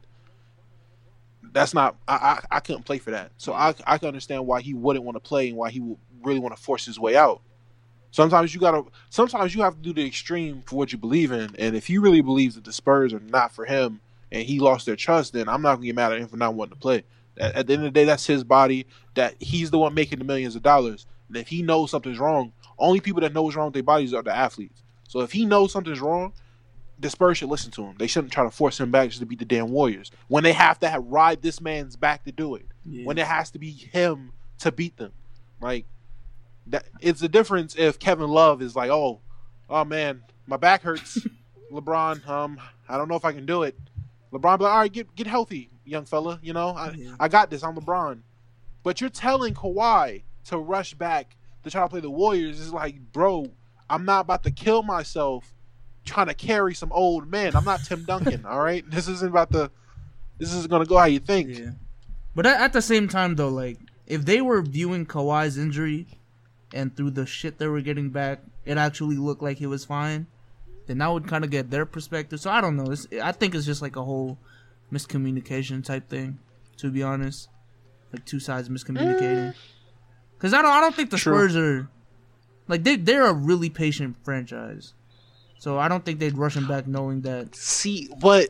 that's not I I, I couldn't play for that. So I I can understand why he wouldn't want to play and why he would really want to force his way out. Sometimes you gotta sometimes you have to do the extreme for what you believe in. And if he really believes that the Spurs are not for him and he lost their trust, then I'm not gonna get mad at him for not wanting to play. At, at the end of the day, that's his body. That he's the one making the millions of dollars. And if he knows something's wrong, only people that know what's wrong with their bodies are the athletes. So if he knows something's wrong, the Spurs should listen to him. They shouldn't try to force him back just to beat the damn Warriors. When they have to have, ride this man's back to do it. Yeah. When it has to be him to beat them. Like, that, it's a difference if Kevin Love is like, oh, oh man, my back hurts. LeBron, um, I don't know if I can do it. LeBron be like, all right, get get healthy, young fella. You know, I, yeah. I got this. I'm LeBron. But you're telling Kawhi to rush back to try to play the Warriors. It's like, bro, I'm not about to kill myself trying to carry some old men. I'm not Tim Duncan, all right? This isn't about the – this isn't going to go how you think. Yeah. But at the same time, though, like, if they were viewing Kawhi's injury and through the shit they were getting back, it actually looked like he was fine, then that would kind of get their perspective. So I don't know. It's, I think it's just like a whole miscommunication type thing, to be honest. Like two sides miscommunicating. Because I don't, I don't think the True. Spurs are like they they're a really patient franchise. So I don't think they'd rush him back knowing that. See, but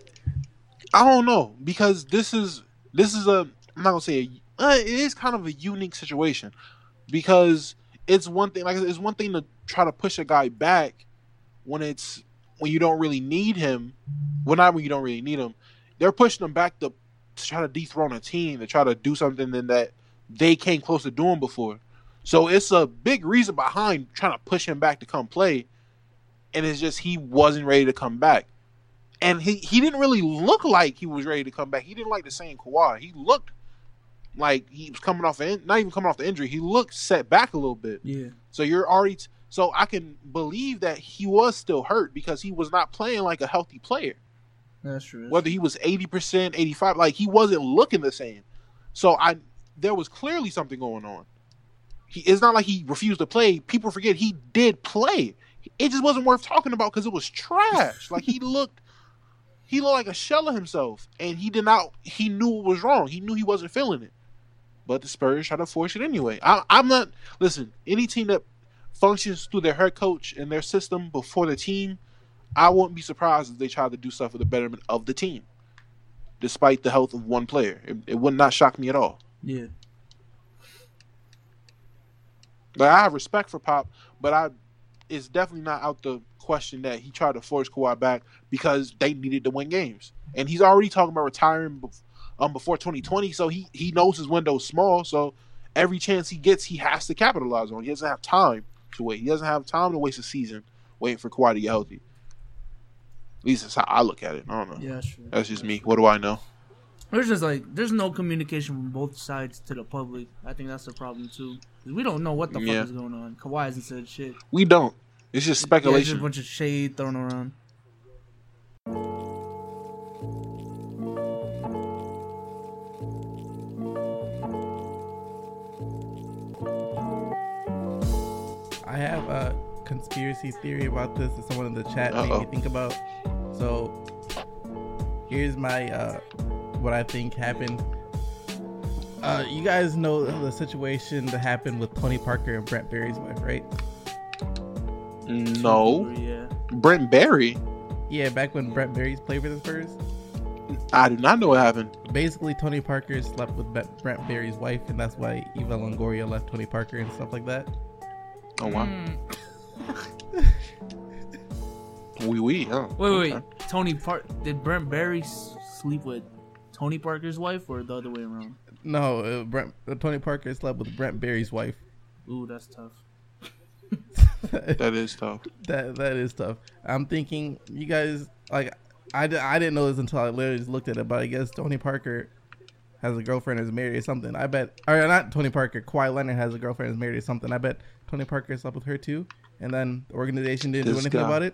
I don't know because this is this is a I'm not gonna say a, uh, it is kind of a unique situation because it's one thing like it's one thing to try to push a guy back when it's when you don't really need him. Well, not when you don't really need him. They're pushing him back to, to try to dethrone a team to try to do something that they came close to doing before. So it's a big reason behind trying to push him back to come play. And it's just he wasn't ready to come back. And he, he didn't really look like he was ready to come back. He didn't like the same Kawhi. He looked like he was coming off, in, not even coming off the injury. He looked set back a little bit. Yeah. So you're already, t- so I can believe that he was still hurt because he was not playing like a healthy player. That's true. That's Whether he was eighty percent, eighty-five, like he wasn't looking the same. So I, there was clearly something going on. He, it's not like he refused to play. People forget he did play. It just wasn't worth talking about because it was trash. Like he looked, he looked like a shell of himself, and he did not. He knew what was wrong. He knew he wasn't feeling it, but the Spurs tried to force it anyway. I, I'm not. Listen, any team that functions through their head coach and their system before the team, I wouldn't be surprised if they tried to do stuff for the betterment of the team, despite the health of one player. It, it would not shock me at all. Yeah. Like I have respect for Pop, but I. It's definitely not out the question that he tried to force Kawhi back because they needed to win games. And he's already talking about retiring um, before twenty twenty, so he, he knows his window's small, so every chance he gets, he has to capitalize on. He doesn't have time to wait. He doesn't have time to waste a season waiting for Kawhi to get healthy. At least that's how I look at it. I don't know. Yeah, that's true. That's just me. What do I know? There's just like, there's no communication from both sides to the public. I think that's the problem, too. We don't know what the yeah. fuck is going on. Kawhi hasn't said shit. We don't. It's just speculation. Yeah, it's just a bunch of shade thrown around. I have a conspiracy theory about this that someone in the chat Uh-oh. made me think about. So here's my uh, what I think happened. Uh, you guys know the situation that happened with Tony Parker and Brent Barry's wife, right? No. Yeah. Brent Barry? Yeah, back when Brent Barry's played for the Spurs. I do not know what happened. Basically, Tony Parker slept with Be- Brent Barry's wife, and that's why Eva Longoria left Tony Parker and stuff like that. Oh wow. Mm. Wee wee, huh? Wait, wait, Okay. wait. Tony Park did Brent Barry s- sleep with Tony Parker's wife or the other way around? No, uh, Brent, uh, Tony Parker slept with Brent Barry's wife. Ooh, that's tough. That is tough. That that is tough. I'm thinking you guys like I, di- I didn't know this until I literally just looked at it, but I guess Tony Parker has a girlfriend is married or something. I bet, or not Tony Parker. Kawhi Leonard has a girlfriend is married or something. I bet Tony Parker slept with her too, and then the organization didn't do This anything guy. about it.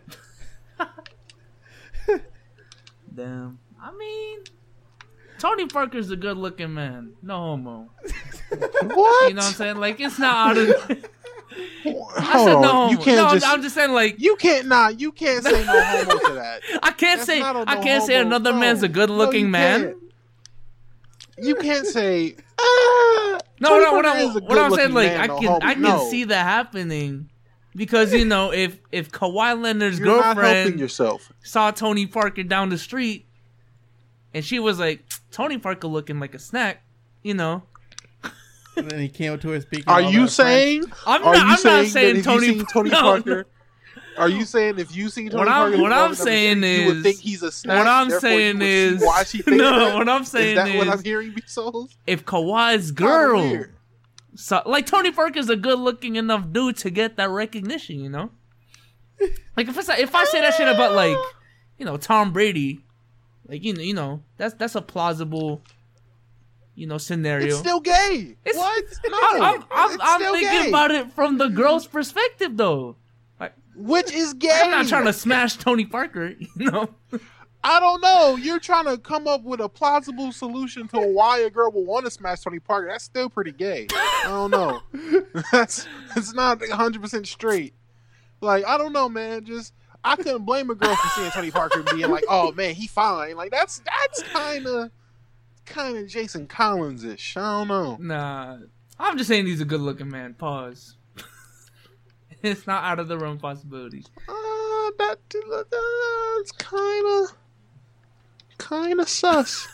Damn. I mean, Tony Parker's a good looking man. No homo. What? You know what I'm saying? Like, it's not out of. I Hold said on. no homo. You can't no, just. I'm just saying, like, You can't nah. You can't say no homo to that. I can't That's say not a I no can't say homo. another No. man's a good No, looking you man. can't. You can't say. Uh, No, Tony no, what, Parker I, is a what I'm saying, good-looking like, man, I no can homo. I can No. see that happening because you know if if Kawhi Leonard's You're not helping girlfriend yourself. saw Tony Parker down the street and she was like, Tony Parker looking like a snack, you know. And then he came up to her speaking. Are all you that saying? I'm Are not. you I'm saying not saying that if Tony. you seen Tony no, Parker? Are you saying if you see Tony What I'm- Parker, what I'm walking down the saying street, you would is- think he's a snack? What I'm therefore you saying would see is, why she thinks no. that? What I'm Is saying that what is, I'm hearing, be souls? if Kawhi's Kinda girl, weird. so like Tony Parker's a good looking enough dude to get that recognition, you know. Like if it's if I say that shit about like, you know, Tom Brady, like you know, you know that's that's a plausible, you know, scenario. It's still gay. It's- what? No, I'm, I'm, I'm, it's I'm still thinking gay. about it from the girl's perspective, though. Like, Which is gay. I'm not trying to smash Tony Parker, you know. I don't know. You're trying to come up with a plausible solution to why a girl will want to smash Tony Parker. That's still pretty gay. I don't know. That's it's not one hundred percent straight. Like I don't know, man. Just I couldn't blame a girl for seeing Tony Parker and being like, "Oh man, he fine." Like that's that's kind of kind of Jason Collins-ish. I don't know. Nah, I'm just saying he's a good-looking man. Pause. It's not out of the realm possibility. Uh, that that's kind of kind of sus.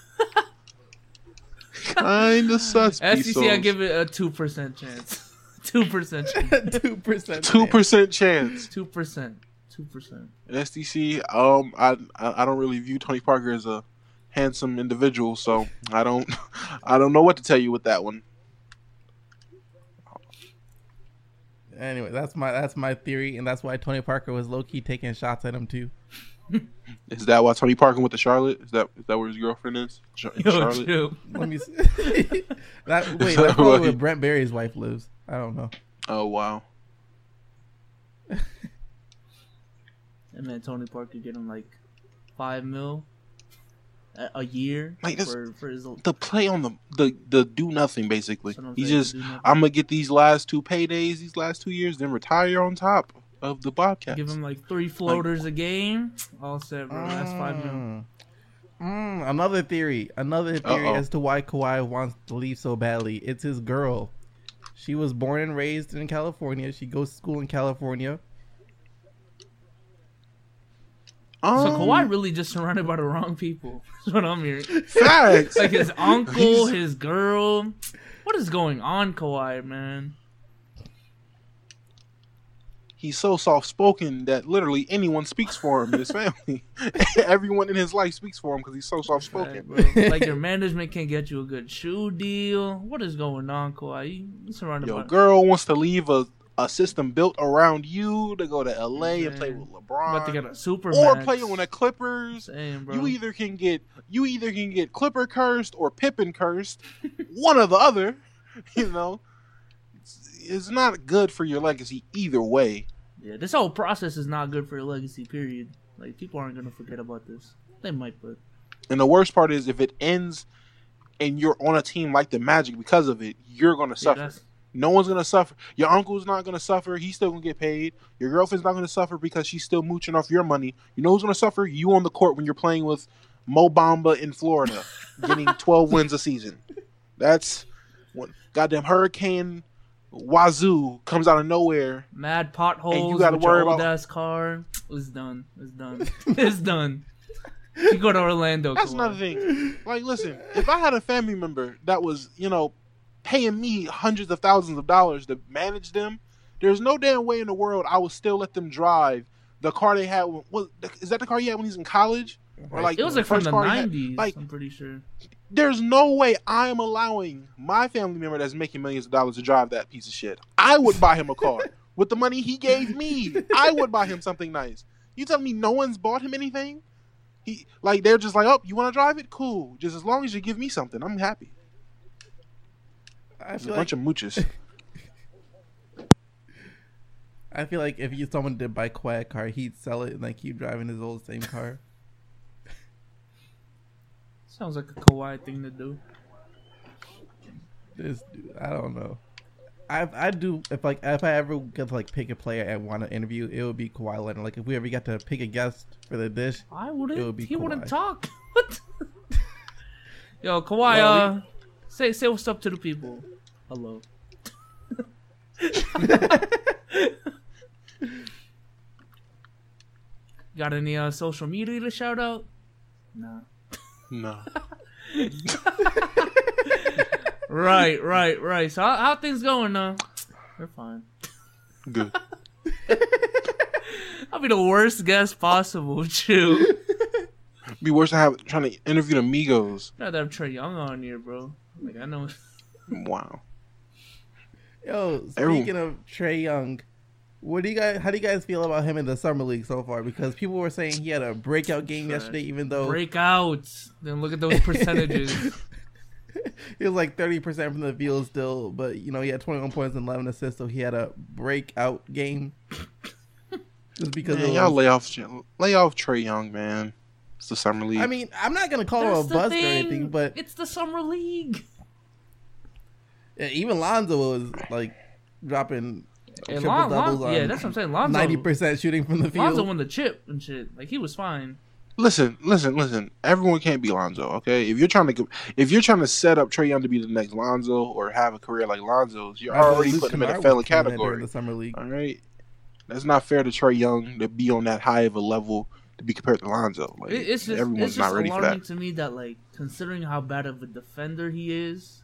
Kind of sus. S E C, I Bezos. give it a two percent chance. Two percent chance. Two percent. Two percent chance. Two percent. Two percent. S D C. Um, I I I don't really view Tony Parker as a handsome individual, so I don't I don't know what to tell you with that one. Anyway, that's my that's my theory, and that's why Tony Parker was low key taking shots at him too. Is that why Tony Parker went to Charlotte? Is that is that where his girlfriend is? Char- in Yo, Charlotte. chill. Let me see. that wait, that that's probably right? where Brent Barry's wife lives. I don't know. Oh wow. And then Tony Parker getting like five mil a, a year Like, this- for for his. The play on the the the do nothing basically. That's what I'm He saying, just do nothing. I'm gonna get these last two paydays, these last two years, then retire on top of the podcast. Give him like three floaters a game. All set, bro. That's five mil. Mm. Mm, another theory. Another theory Uh-oh. as to why Kawhi wants to leave so badly. It's his girl. She was born and raised in California. She goes to school in California. Um, So Kawhi really just surrounded by the wrong people. That's what I'm hearing. facts. Like his uncle, He's- his girl. What is going on, Kawhi, man? He's so soft spoken that literally anyone speaks for him in his family. Everyone in his life speaks for him because he's so soft spoken. Like, bro, like your management can't get you a good shoe deal. What is going on, Kawhi? You, you surrounded Your by girl wants to leave a, a system built around you to go to L A and play with about to get LeBron a super or max. play on the Clippers. Saying, bro. You either can get you either can get Clipper cursed or Pippen cursed, one or the other. You know, it's, it's not good for your legacy either way. Yeah, this whole process is not good for your legacy. Period. Like people aren't gonna forget about this. They might, but And the worst part is if it ends and you're on a team like the Magic because of it, you're gonna yeah, suffer. that's- No one's gonna suffer. Your uncle's not gonna suffer. He's still gonna get paid. Your girlfriend's not gonna suffer because she's still mooching off your money. You know who's gonna suffer? You on the court when you're playing with Mo Bamba in Florida, getting twelve wins a season. That's what goddamn Hurricane Wazoo comes out of nowhere. mad potholes. And you gotta with your worry old about- ass car. It's done. It's done. It's done. You go to Orlando. That's Kawhi. another thing. Like, listen, if I had a family member that was, you know, paying me hundreds of thousands of dollars to manage them, there's no damn way in the world I would still let them drive the car they had. When, was, is that the car he had when he was in college? Or like It was the like from first the car he had? nineties. Like, I'm pretty sure. there's no way I am allowing my family member that's making millions of dollars to drive that piece of shit. I would buy him a car with the money he gave me. I would buy him something nice. You tell me no one's bought him anything? He like they're just like, oh, you want to drive it? Cool. Just as long as you give me something, I'm happy. I It's a feel bunch like of mooches. I feel like if you someone did buy Kawhi a car, he'd sell it and like keep driving his old same car. Sounds like a Kawhi thing to do. This dude, I don't know. I I do if like if I ever get to like pick a player and want to interview, it would be Kawhi Leonard. Like if we ever got to pick a guest for the dish, I wouldn't. It would be he Kawhi. wouldn't talk. What? Yo, Kawhi, Well, uh, we- say say what's up to the people. Hello. Got any uh, social media to shout out? Nah. No. Right, right, right. So how, how things going? Uh, we're fine. Good. I'll be the worst guest possible, too. Be worse than have, trying to interview the Migos. I'd rather have Trae Young on here, bro. Like I know. Wow. yo, speaking of Trae Young, what do you guys? How do you guys feel about him in the summer league so far? Because people were saying he had a breakout game Trash. yesterday, even though Breakouts. Then look at those percentages. he was like thirty percent from the field still, but you know he had twenty-one points and eleven assists, so he had a breakout game. Just because Man, it y'all was, lay off, lay off Trae Young, man. It's the summer league. I mean, I'm not gonna call That's him a the bust thing. or anything, but It's the summer league. yeah, even Lonzo was like dropping And triple Lon- doubles Lon- on yeah, that's what I'm saying. Lonzo, ninety percent shooting from the field. Lonzo won the chip and shit. Like he was fine. Listen, listen, listen. Everyone can't be Lonzo, okay? If you're trying to, if you're trying to set up Trae Young to be the next Lonzo or have a career like Lonzo's, you're That's what already Luke putting him in a Kennard failing was killing that during category. the summer league. All right, that's not fair to Trae Young to be on that high of a level to be compared to Lonzo. Like, It- it's just everyone's it's just not ready for alarming that. to me that like considering how bad of a defender he is,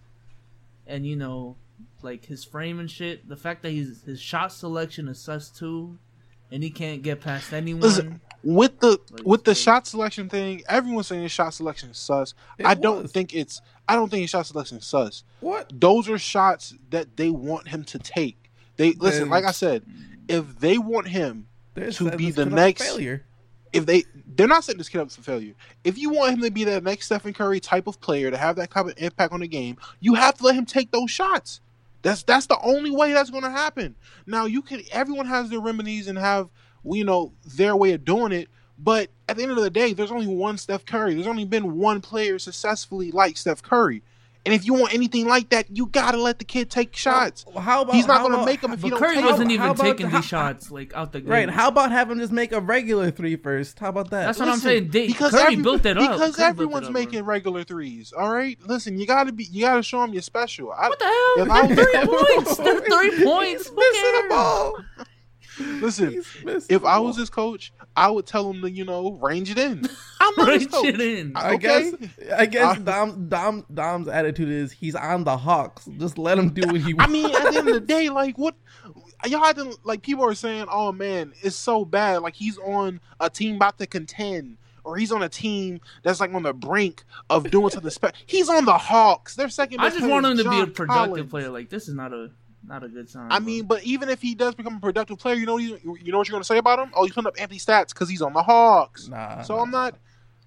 and you know, like his frame and shit, the fact that he's his shot selection is sus too, and he can't get past anyone. Listen, with the Like, with the it's shot selection thing, everyone's saying his shot selection is sus. It I don't was. think it's. I don't think his shot selection is sus. What? Those are shots that they want him to take. They listen, Then- like I said, if they want him They're to setting be this the kid up for next- failure. if they they're not setting this kid up for failure. If you want him to be that next Stephen Curry type of player to have that kind of impact on the game, you have to let him take those shots. That's that's the only way that's going to happen. Now you can everyone has their remedies and have you know their way of doing it, but at the end of the day, there's only one Steph Curry. There's only been one player successfully like Steph Curry. And if you want anything like that, you gotta let the kid take shots. Well, how about He's not how gonna about- make them if But you don't Curry take wasn't them. even how about- taking how- these shots like out the gate. Right? How about having just make a regular three first? How about that? That's what I'm Listen, saying. They, because Curry every- built it up. Because Curry built it everyone's up, bro. making regular threes. All right, listen, you gotta be, you gotta show them you're special. I, What the hell? If I was- They're three points. They're three points. Who missing the cares? ball. Listen, He's missing if the I ball. was his coach, I would tell him to you know range it in. I'm not his Range coach. it in. I okay. guess I guess I- Dom Dom Dom's attitude is he's on the Hawks. Just let him do what he I wants. mean, at the end of the day, like what y'all had to like people are saying, oh man, it's so bad. Like he's on a team about to contend. Or he's on a team that's like on the brink of doing something special. He's on the Hawks. Their second. I best just player want is him to be a John productive Collins. player. Like this is not a not a good sign. I bro. mean, but even if he does become a productive player, you know, you, you know what you're going to say about him? Oh, he's putting up empty stats because he's on the Hawks. Nah, so nah. I'm not.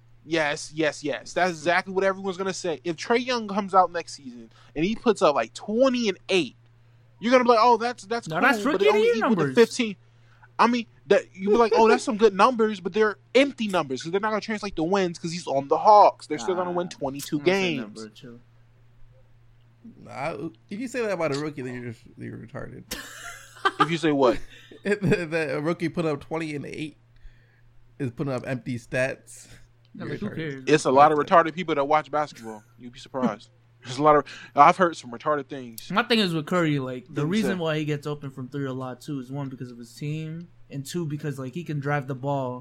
Yes, yes, yes. That's exactly what everyone's going to say. If Trae Young comes out next season and he puts up like twenty and eight, you're going to be like, oh, that's that's No, cool. that's but rookie it of the only year equaled to numbers. fifteen. I mean, that you be like, oh, that's some good numbers, but they're empty numbers because they're not going to translate to wins because he's on the Hawks. They're still going to Nah, win twenty-two I'm not saying games. that, bro, chill. Nah, if you say that about a rookie, then you're just, you're retarded. If you say what? If the, the a rookie put up twenty and eight is putting up empty stats. Yeah, you're like, who retarded. cares? It's a lot of retarded people that watch basketball. You'd be surprised. There's a lot of. I've heard some retarded things. My thing is with Curry, like the Didn't reason say. why he gets open from three a lot too is one because of his team, and two because like he can drive the ball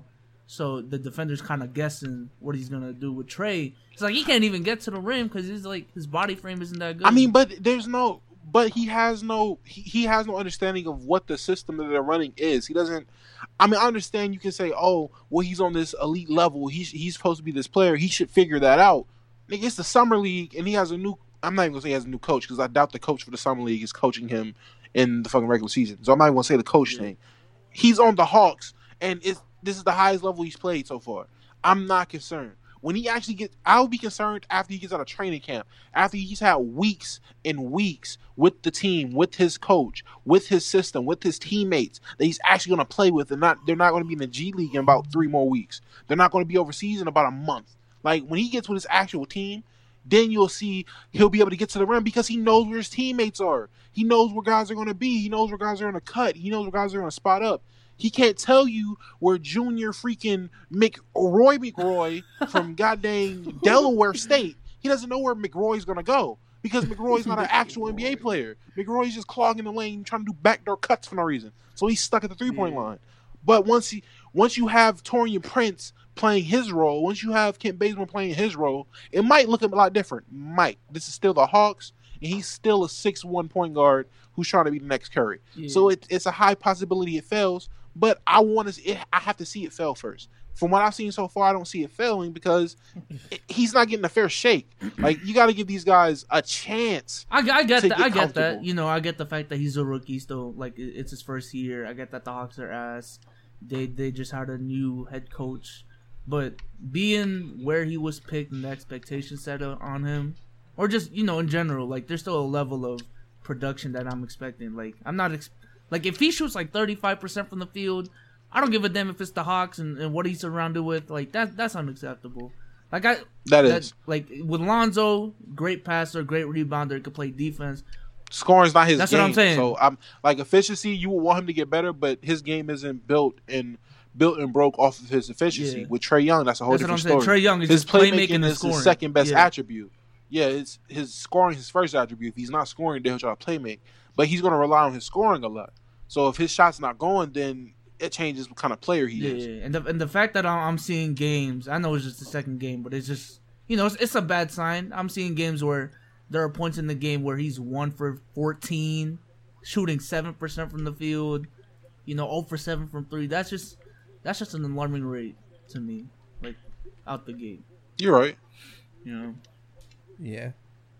So the defender's kind of guessing what he's gonna do with Trey. It's like he can't even get to the rim because he's like his body frame isn't that good. I mean, but there's no, but he has no, he, he has no understanding of what the system that they're running is. He doesn't. I mean, I understand you can say, oh, well, he's on this elite level. He's he's supposed to be this player. He should figure that out. Nigga, it's the summer league, and he has a new. I'm not even gonna say he has a new coach because I doubt the coach for the summer league is coaching him in the fucking regular season. So I'm not even gonna say the coach yeah. thing. He's on the Hawks, and it's this is the highest level he's played so far. I'm not concerned. When he actually gets, I'll be concerned after he gets out of training camp, after he's had weeks and weeks with the team, with his coach, with his system, with his teammates that he's actually going to play with, and not they're not going to be in the G League in about three more weeks. They're not going to be overseas in about a month. Like when he gets with his actual team, then you'll see he'll be able to get to the rim because he knows where his teammates are. He knows where guys are going to be. He knows where guys are going to cut. He knows where guys are going to spot up. He can't tell you where Junior freaking McRoy McRoy from goddamn Delaware State. He doesn't know where McRoy's going to go because McRoy's not an actual N B A player. McRoy's just clogging the lane trying to do backdoor cuts for no reason. So he's stuck at the three-point yeah. line. But once he, once you have Taurean Prince playing his role, once you have Kent Bazemore playing his role, it might look a lot different. Might. This is still the Hawks, and he's still a six one point guard who's trying to be the next Curry. Yeah. So it, it's a high possibility it fails. But I want to. It, I have to see it fail first. From what I've seen so far, I don't see it failing because it, he's not getting a fair shake. Like you got to give these guys a chance. I, I get that. Get I get that. You know, I get the fact that he's a rookie still. Like it's his first year. I get that the Hawks are ass. They they just had a new head coach, but being where he was picked and the expectations set on him, or just you know in general, like there's still a level of production that I'm expecting. Like I'm not. Ex- Like, if he shoots, like, thirty-five percent from the field, I don't give a damn if it's the Hawks and, and what he's surrounded with. Like, that that's unacceptable. Like, I... That, that is. Like, with Lonzo, great passer, great rebounder, could play defense. Scoring's not his that's game. That's what I'm saying. So, I'm, like, efficiency, you would want him to get better, but his game isn't built and built and broke off of his efficiency. Yeah. With Trae Young, that's a whole that's different what I'm story. Trae Young is his just playmaking and is scoring. His second best yeah. attribute. Yeah, it's his scoring his first attribute. If he's not scoring, then he'll try to play make. But he's going to rely on his scoring a lot. So if his shot's not going, then it changes what kind of player he yeah, is. Yeah, and the and the fact that I'm seeing games, I know it's just the second game, but it's just you know it's, it's a bad sign. I'm seeing games where there are points in the game where he's one for fourteen, shooting seven percent from the field, you know, zero for seven from three. That's just that's just an alarming rate to me, like out the gate. You're right. You know. Yeah.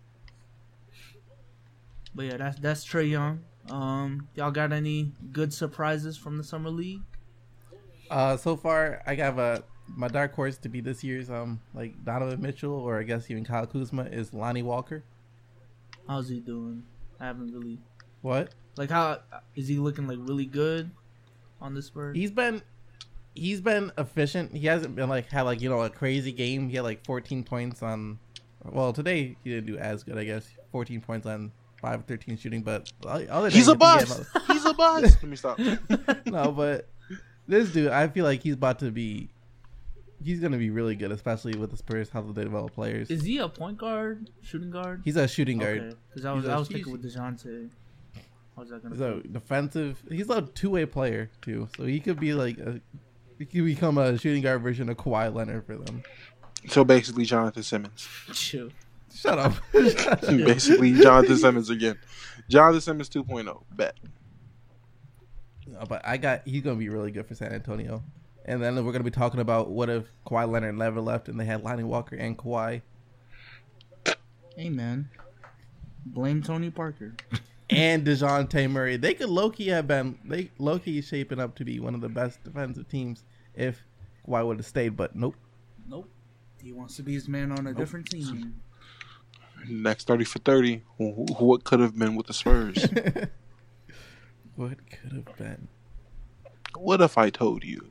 But yeah, that's that's Trae Young. Um, y'all got any good surprises from the summer league? Uh, so far I got a my dark horse to be this year's um like Donovan Mitchell or I guess even Kyle Kuzma is Lonnie Walker. How's he doing? I haven't really. What? Like how is he looking like really good on the Spurs? He's been he's been efficient. He hasn't been like had like you know a crazy game. He had like fourteen points on. Well, today he didn't do as good. I guess fourteen points on. five thirteen shooting, but other he's a bust. He's a bust. Let me stop. No, but this dude, I feel like he's about to be. He's gonna be really good, especially with the Spurs, how they develop players. Is he a point guard, shooting guard? He's a shooting guard. Because okay. I was he's I was a, thinking with DeJounte. How's that gonna he's be? a defensive. He's a two way player too, so he could be like a. He could become a shooting guard version of Kawhi Leonard for them. So basically, Jonathan Simmons. Chill. Shut up. Basically, Jonathan Simmons again. Jonathan Simmons two point oh. Bet. No, but I got he's gonna be really good for San Antonio. And then we're gonna be talking about what if Kawhi Leonard never left and they had Lonnie Walker and Kawhi. Hey man, blame Tony Parker. And DeJounte Murray. They could low key have been they low key shaping up to be one of the best defensive teams if Kawhi would have stayed, but nope. Nope. He wants to be his man on a nope. different team. Next thirty for thirty. What could have been with the Spurs? What could have been? What if I told you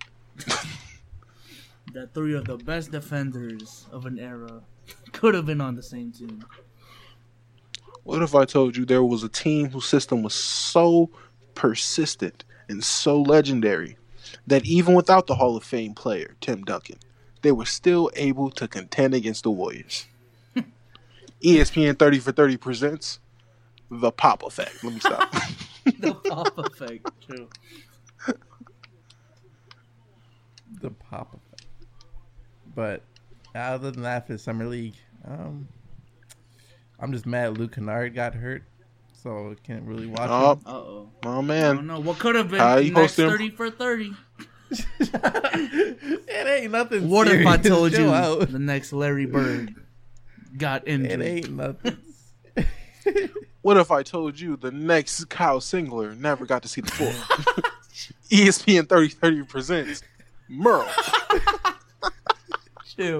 that three of the best defenders of an era could have been on the same team? What if I told you there was a team whose system was so persistent and so legendary that even without the Hall of Fame player, Tim Duncan, they were still able to contend against the Warriors? E S P N thirty for thirty presents The Pop Effect. Let me stop. The Pop Effect, true. The Pop Effect. But other than that, for summer league, um, I'm just mad Luke Kennard got hurt, so I can't really watch Oh, him. Uh oh. oh I man. don't know what could have been Uh, you next posted him- thirty for thirty. It ain't nothing. What if I serious. told Chill you out. the next Larry Bird got It injured? ain't nothing. What if I told you the next Kyle Singler never got to see the floor? E S P N thirty thirty presents Merle. Chill.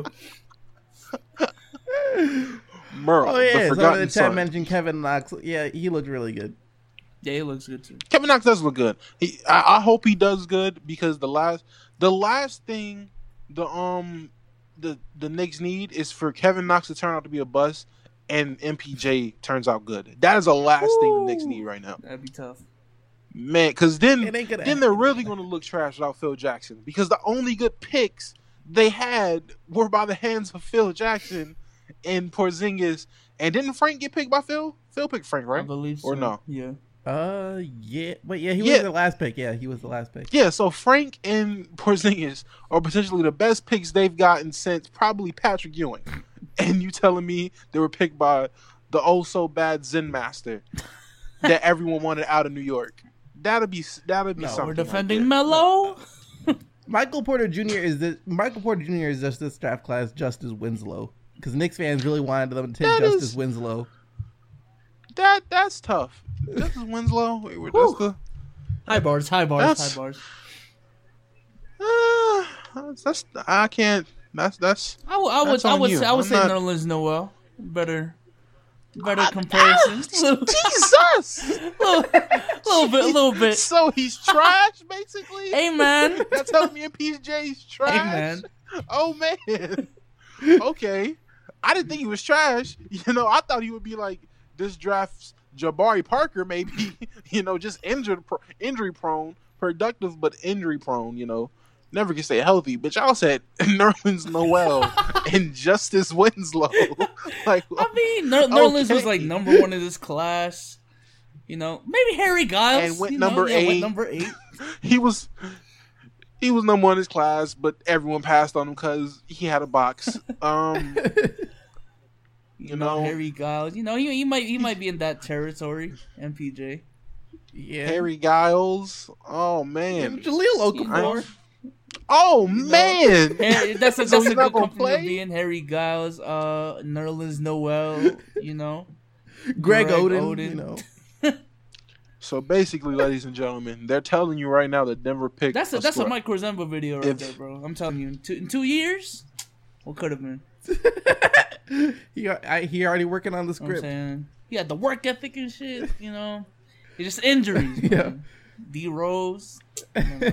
Merle, Oh yeah, the so forgotten the chat son. mentioned Kevin Knox. Yeah, he looked really good. Yeah, he looks good too. Kevin Knox does look good. He, I, I hope he does good because the last, the last thing, the um, the the Knicks need is for Kevin Knox to turn out to be a bust, and M P J turns out good. That is the last thing the Knicks need right now, That'd be tough. man. Because then, It ain't gonna then they're really going to look trash without Phil Jackson. Because the only good picks they had were by the hands of Phil Jackson and Porzingis. And didn't Frank get picked by Phil? Phil picked Frank, I right? believe so. Or no? Yeah. Uh, yeah, but yeah, he Yeah. was the last pick. Yeah, he was the last pick. Yeah, so Frank and Porzingis are potentially the best picks they've gotten since probably Patrick Ewing. And you telling me they were picked by the oh so bad Zen Master that everyone wanted out of New York? That'll be that'll be No, we're something. We're right defending there. Melo. Michael Porter Junior is this Michael Porter Junior is just this draft class, Justice Winslow, because Knicks fans really wanted them to take That Justice is- Winslow. That that's tough. Justice Winslow. Wait, wait, that's the High bars, high bars, That's- high bars. uh, that's, that's I can't. That's that's. I would, I would, That's I on would, you. say, I would I'm say not- Nerlens Noel. Better, better Ah, comparison. Jesus. little, little bit, a little bit. So he's trash, basically. Hey man, That's telling me M P J's trash. hey man. Oh man. Okay. I didn't think he was trash. You know, I thought he would be like this draft's Jabari Parker, maybe. You know, just injured, injury prone, productive but injury prone. You know, never can stay healthy. But y'all said Nerlens Noel and Justice Winslow. Like, I mean, Ner- Nerlens Okay. was like number one in this class. You know, maybe Harry Giles And went you know, number yeah, eight. Went number eight. he was. He was number one in his class, but everyone passed on him because he had a box. Um, You, You know, know- Harry Giles. You know, he, he might he might be in that territory. M P J. Yeah, Harry Giles. Oh man. Jaleel Okafor. Oh man. Harry, that's a, So that's he's a not good gonna company to play? be in. Harry Giles, uh, Nerlens Noel. You know, Greg, Greg Oden, Oden. You know, So basically, ladies and gentlemen, they're telling you right now that Denver picked. that's a a that's a scrub. Mike Korzemba video right If- there, bro. I'm telling you, in two, in two years, what could have been? he I, he already working on the You know what I'm script. saying? He had the work ethic and shit. You know, it's just injuries. Yeah. Man. D Rose. You know.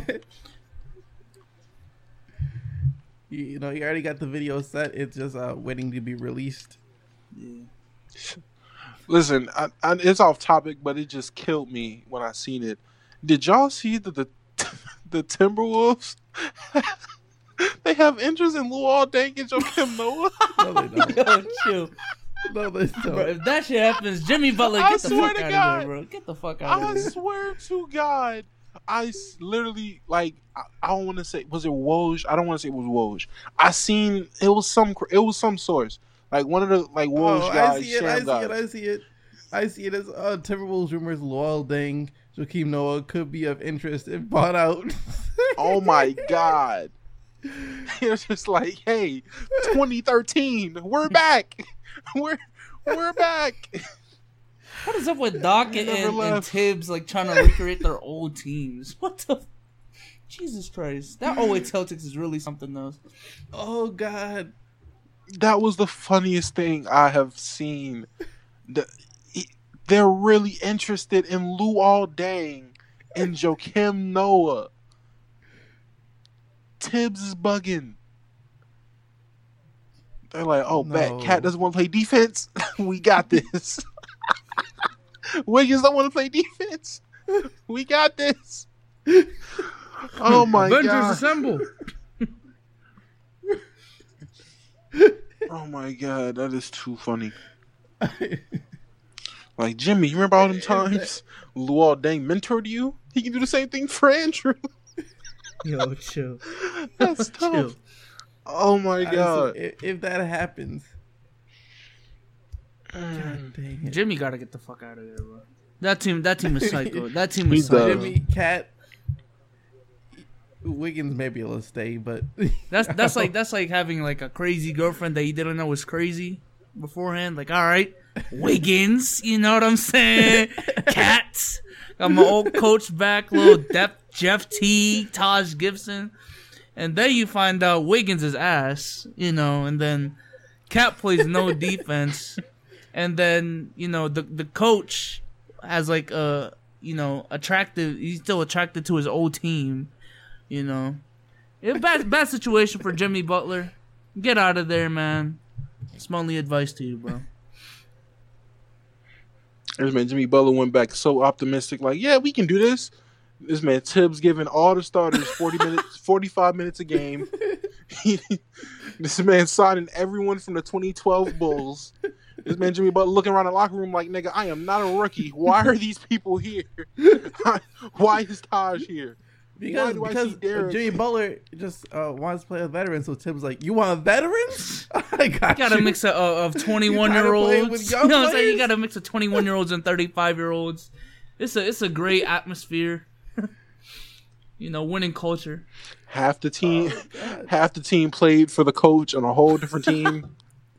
You, you know, he already got the video set. It's just uh, waiting to be released. Yeah. Listen, I, I, it's off topic, but it just killed me when I seen it. Did y'all see that the the Timberwolves? They have interest in Luol Deng and Joakim Noah. No, they don't. Yo, chill. No, they don't. Bro, if that shit happens, Jimmy Butler, I get the swear fuck to out God. of there, bro. Get the fuck out of I there. swear to God, I s- literally like I, I don't want to say was it Woj? I don't want to say it was Woj. I seen it was some cr- it was some source like one of the like Woj Oh, guys. I see it. Sham I see guys. it. I see it. I see it as uh, Timberwolves rumors. Luol Deng, Joakim Noah could be of interest if bought out. Oh my God. It was just like, hey, twenty thirteen, we're back. We're we're back. What is up with Doc and, Never and, and left. Tibbs like trying to recreate their old teams? What the? Jesus Christ! That oh eight Celtics is really something else. Oh God. That was the funniest thing I have seen. The, he- they're really interested in Luol Deng and Joakim Noah. Tibbs is bugging. They're like, oh, bet No. Cat doesn't want to play defense. We got this. Wiggins don't want to play defense. We got this. Oh my Avengers God. assemble! Oh my God, that is too funny. Like, Jimmy, you remember all them times Luol Deng mentored you? He can do the same thing for Andrew. Yo, chill. That's Chill. tough. Oh my god! If, if that happens, God dang it. Jimmy got to get the fuck out of there, bro. That team, that team is psycho. That team He is psycho. does. Jimmy, Cat, Wiggins may be able to stay, but That's that's like that's like having like a crazy girlfriend that you didn't know was crazy beforehand. Like, all right, Wiggins, you know what I'm saying? Cats. Got my old coach back, little depth, Jeff T, Taj Gibson, and then you find out Wiggins is ass, you know, and then Cat plays no defense, and then you know the the coach has like a you know attractive. He's still attracted to his old team. You know, it's bad bad situation for Jimmy Butler. Get out of there, man. It's my only advice to you, bro. This man Jimmy Butler went back so optimistic, like, yeah, we can do this. This man Tibbs giving all the starters forty minutes, forty-five minutes a game. He, this man signing everyone from the twenty twelve Bulls. This man Jimmy Butler looking around the locker room like, nigga, I am not a rookie. Why are these people here? Why is Taj here? Because, Why do I because see Derek? Jimmy Butler just uh, wants to play a veteran, so Tim's like, "You want veterans? I got You gotta you." mix a, uh, of twenty-one You year gotta play olds. with You young know what I'm saying? You players? gotta mix of twenty-one year olds and thirty-five year olds. It's a it's a great atmosphere. You know, winning culture. Half the team, Oh, God. half the team played for the coach on a whole different team.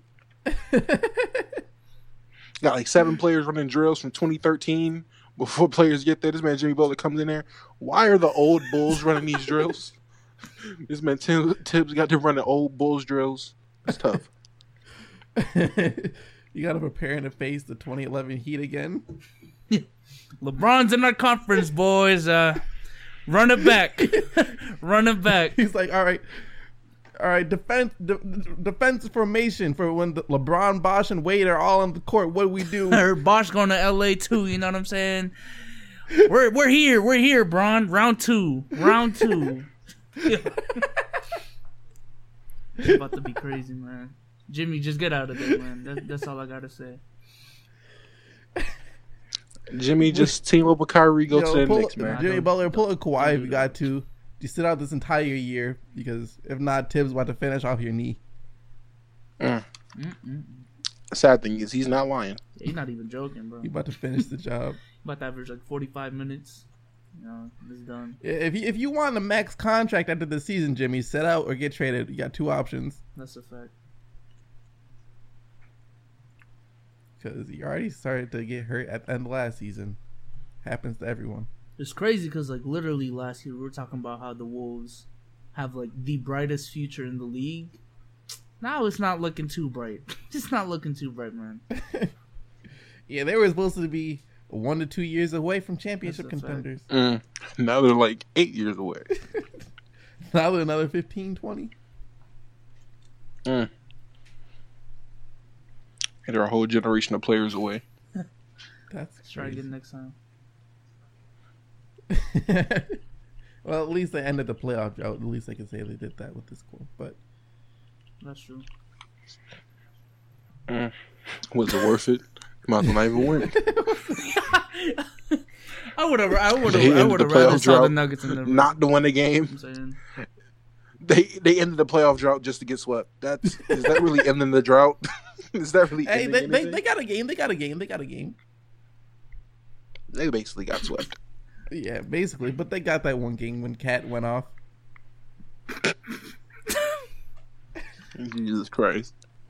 Got like seven players running drills from twenty thirteen. Before players get there, this man Jimmy Butler comes in there. Why are the old Bulls running these drills? This man Tim, Tibbs got to run the old Bulls drills. That's tough. You got to prepare to face the twenty eleven Heat again. LeBron's in our conference, boys. Uh, run it back. Run it back. He's like, all right, all right, defense, de- defense formation for when the LeBron, Bosh, and Wade are all on the court. What do we do? I heard Bosh going to L A too. You know what I'm saying? We're we're here. We're here, Bron. Round two. Round two. It's about to be crazy, man. Jimmy, just get out of there, man. That, that's all I gotta say. Jimmy just team up with Kyrie, go Yo, to the pull- Knicks, man. Jimmy Don't- Butler, pull a Kawhi don't if do you that. got to. You sit out this entire year because if not, Tibbs about to finish off your knee. Mm-mm. Sad thing is, he's not lying. Yeah, he's not even joking, bro. You about to finish the job. About to average like forty-five minutes. You know, it's done. If you, if you want a max contract after the season, Jimmy, set out or get traded. You got two options That's a fact. because you already started to get hurt at the end of last season. Happens to everyone. It's crazy because like literally last year we were talking about how the Wolves have like the brightest future in the league. Now it's not looking too bright. It's not looking too bright, man. Yeah, they were supposed to be one to two years away from championship That's a fact. contenders. Mm. Now they're like eight years away. Now they're another fifteen, twenty. Mm. And they're a whole generation of players away. That's Let's try again next time. Well, at least they ended the playoff drought. At least I can say they did that with this score. But That's true. Mm. Was it worth it? Might as well not even win. I would have. I would They have. I ended would the have rather playoff saw the drought Nuggets in the. Not to win the game. I'm saying. They they ended the playoff drought just to get swept. That's is that really ending the drought? Is that really hey, ending they, they anything? they got a game. They got a game. They got a game. They basically got swept. Yeah, basically. But they got that one game when Cat went off. Jesus Christ.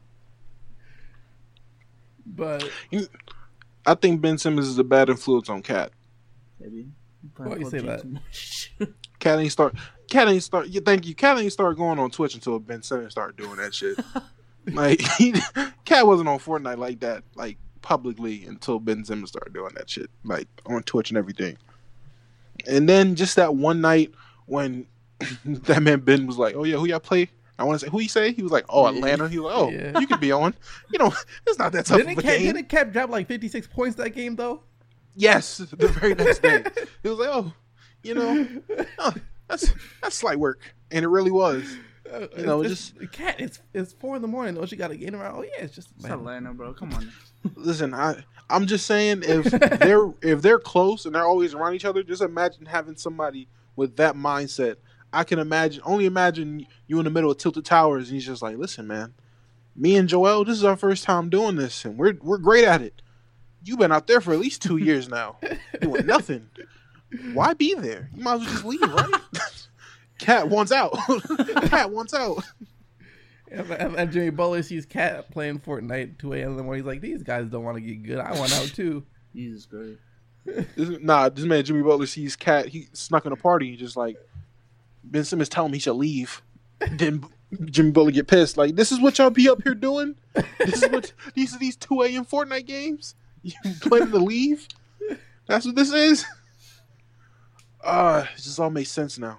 But I think Ben Simmons is a bad influence on Cat. Maybe. Why you say that? Cat ain't start. Cat ain't start. Yeah, thank you. Cat ain't start going on Twitch until Ben Simmons started doing that shit. Like, he, Cat wasn't on Fortnite like that, like publicly, until Ben Simmons started doing that shit, like on Twitch and everything. And then just that one night when that man Ben was like, "Oh yeah, who y'all play?" I want to say who he say. He was like, "Oh, Atlanta." He was like, "Oh, Yeah. you could be on." You know, it's not that tough didn't of a Cat, game. didn't Cat drop like fifty-six points that game though? Yes, the very next day. He was like, "Oh, you know, oh, that's that's slight work," and it really was. Uh, You know, it's, it's, Cat, it's it's four in the morning. Oh, she got a game around. Oh yeah, it's just It's Atlanta, bro. Come on. Listen, I I'm just saying if they're if they're close and they're always around each other, just imagine having somebody with that mindset I can imagine, only imagine you in the middle of Tilted Towers, and he's just like, "Listen, man, me and Joel, this is our first time doing this, and we're we're great at it. You've been out there for at least two years now, doing nothing. Why be there? You might as well just leave, right?" Cat wants out. Cat wants out. And, and, and Jimmy Butler sees Cat playing Fortnite at two a.m. in the morning. He's like, "These guys don't want to get good. I want out too." Jesus Christ. This, nah, this man Jimmy Butler sees Cat. He snuck in a party. He just like Ben Simmons tell him he should leave. Then Jimmy Butler get pissed. Like, this is what y'all be up here doing. This is what these are these two a.m. Fortnite games. You planning to leave? That's what this is. Ah, uh, it just all makes sense now.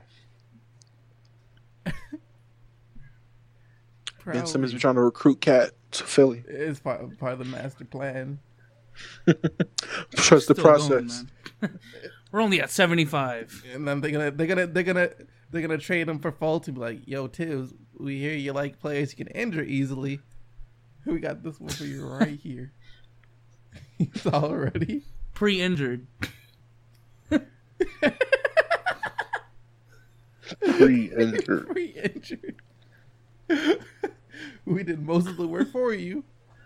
Ben Simmons been trying to recruit Cat to Philly. It's part of, part of the master plan. Trust the process. Going, We're only at seventy-five, and then they're gonna they're gonna they're gonna they're gonna trade him for Fulton. Be like, "Yo, Tibbs, we hear you like players you can injure easily. We got this one for you right here." He's already pre-injured. Pre-injured. Pre-injured. We did most of the work for you.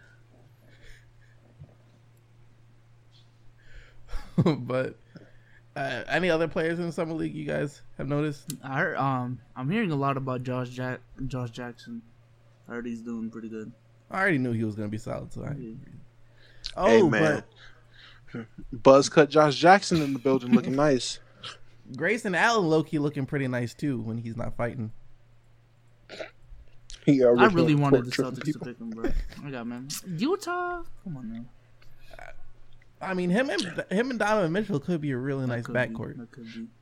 But uh, any other players in the summer league you guys have noticed? I heard, um, I'm hearing a lot about Josh Jack, Josh Jackson. I heard he's doing pretty good. I already knew he was going to be solid. So I... Yeah. Oh, hey, man. But Buzz cut Josh Jackson in the building, looking nice. Grayson Allen low-key looking pretty nice too when he's not fighting. He I really wanted the Celtics people. to pick him, bro. I got man. Utah, come on now. I mean, him and him and Donovan Mitchell could be a really nice backcourt. That could be.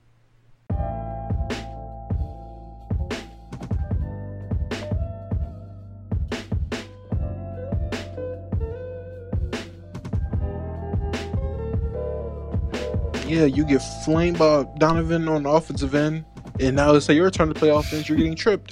Yeah, you get flamed by Donovan on the offensive end, and now it's like your turn to play offense. You're getting tripped.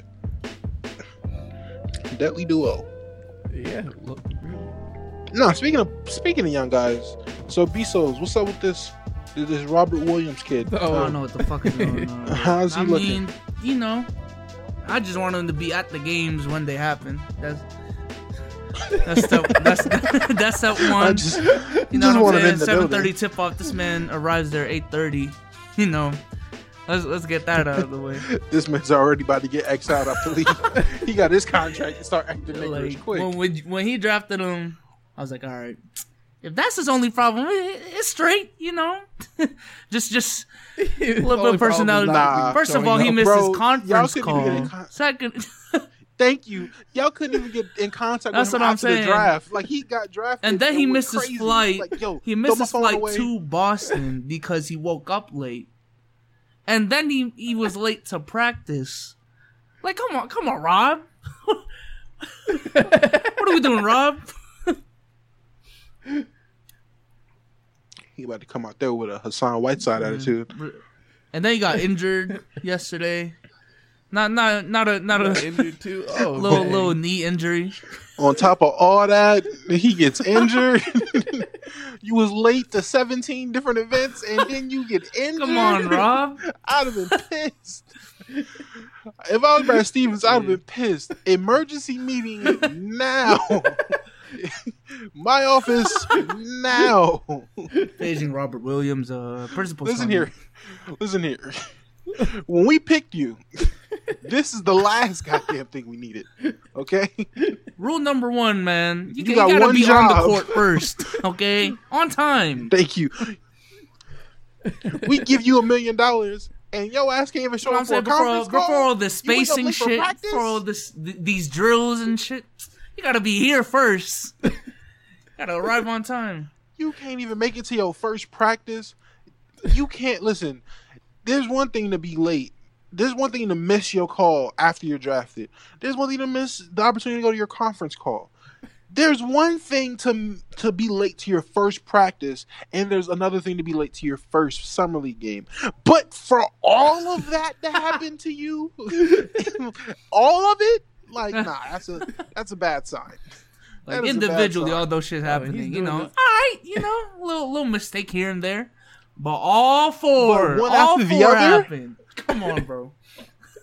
Deadly duo. Yeah. Look, no, speaking of speaking of young guys, so Bezos, what's up with this this Robert Williams kid? Oh, I don't know what the fuck is going on. How's he I looking? mean, you know, I just want him to be at the games when they happen. That's that's the that's that's that one. I just, you know just what I'm saying? in the Seven thirty tip off. This man arrives there eight thirty. You know. Let's let's get that out of the way. This man's already about to get exiled off the league. He got his contract and start acting niggerish like, quick. When, when he drafted him, I was like, all right, if that's his only problem, it, it's straight, you know. just just a little bit of personality. Nah, First of all, he missed bro, his conference call. Con- Second, thank you. Y'all couldn't even get in contact that's with him what I'm after saying. the draft. Like, he got drafted, and then he went missed crazy. his flight. Like, yo, he missed his flight away. to Boston because he woke up late. And then he, he was late to practice. Like, come on, come on, Rob. What are we doing, Rob? He about to come out there with a Hassan Whiteside mm-hmm. attitude. And then he got injured yesterday. Not not not a not a injured too. Oh, little dang. little knee injury. On top of all that, he gets injured. You was late to seventeen different events, and then you get injured. Come on, Rob. I'd have been pissed. If I was Brad Stevens, I'd have been pissed. Emergency meeting now. My office now. Paging Robert Williams, uh, principal. Listen here. Listen here. When we picked you, this is the last goddamn thing we needed. Okay? Rule number one, man. You, you, you got gotta one be job. on the court first. Okay? On time. Thank you. We give you a million dollars and your ass can't even show up for a conference before, call. Before all this spacing shit, for all this th- these drills and shit, you gotta be here first. You gotta arrive on time. You can't even make it to your first practice. You can't listen. There's one thing to be late. There's one thing to miss your call after you're drafted. There's one thing to miss the opportunity to go to your conference call. There's one thing to to be late to your first practice, and there's another thing to be late to your first summer league game. But for all of that to happen to you, all of it, like nah, that's a that's a bad sign. Like individually, all those shit happening, oh, you know. This. All right, you know, a little little mistake here and there. But all four, but one all after four the other? Happened. Come on, bro.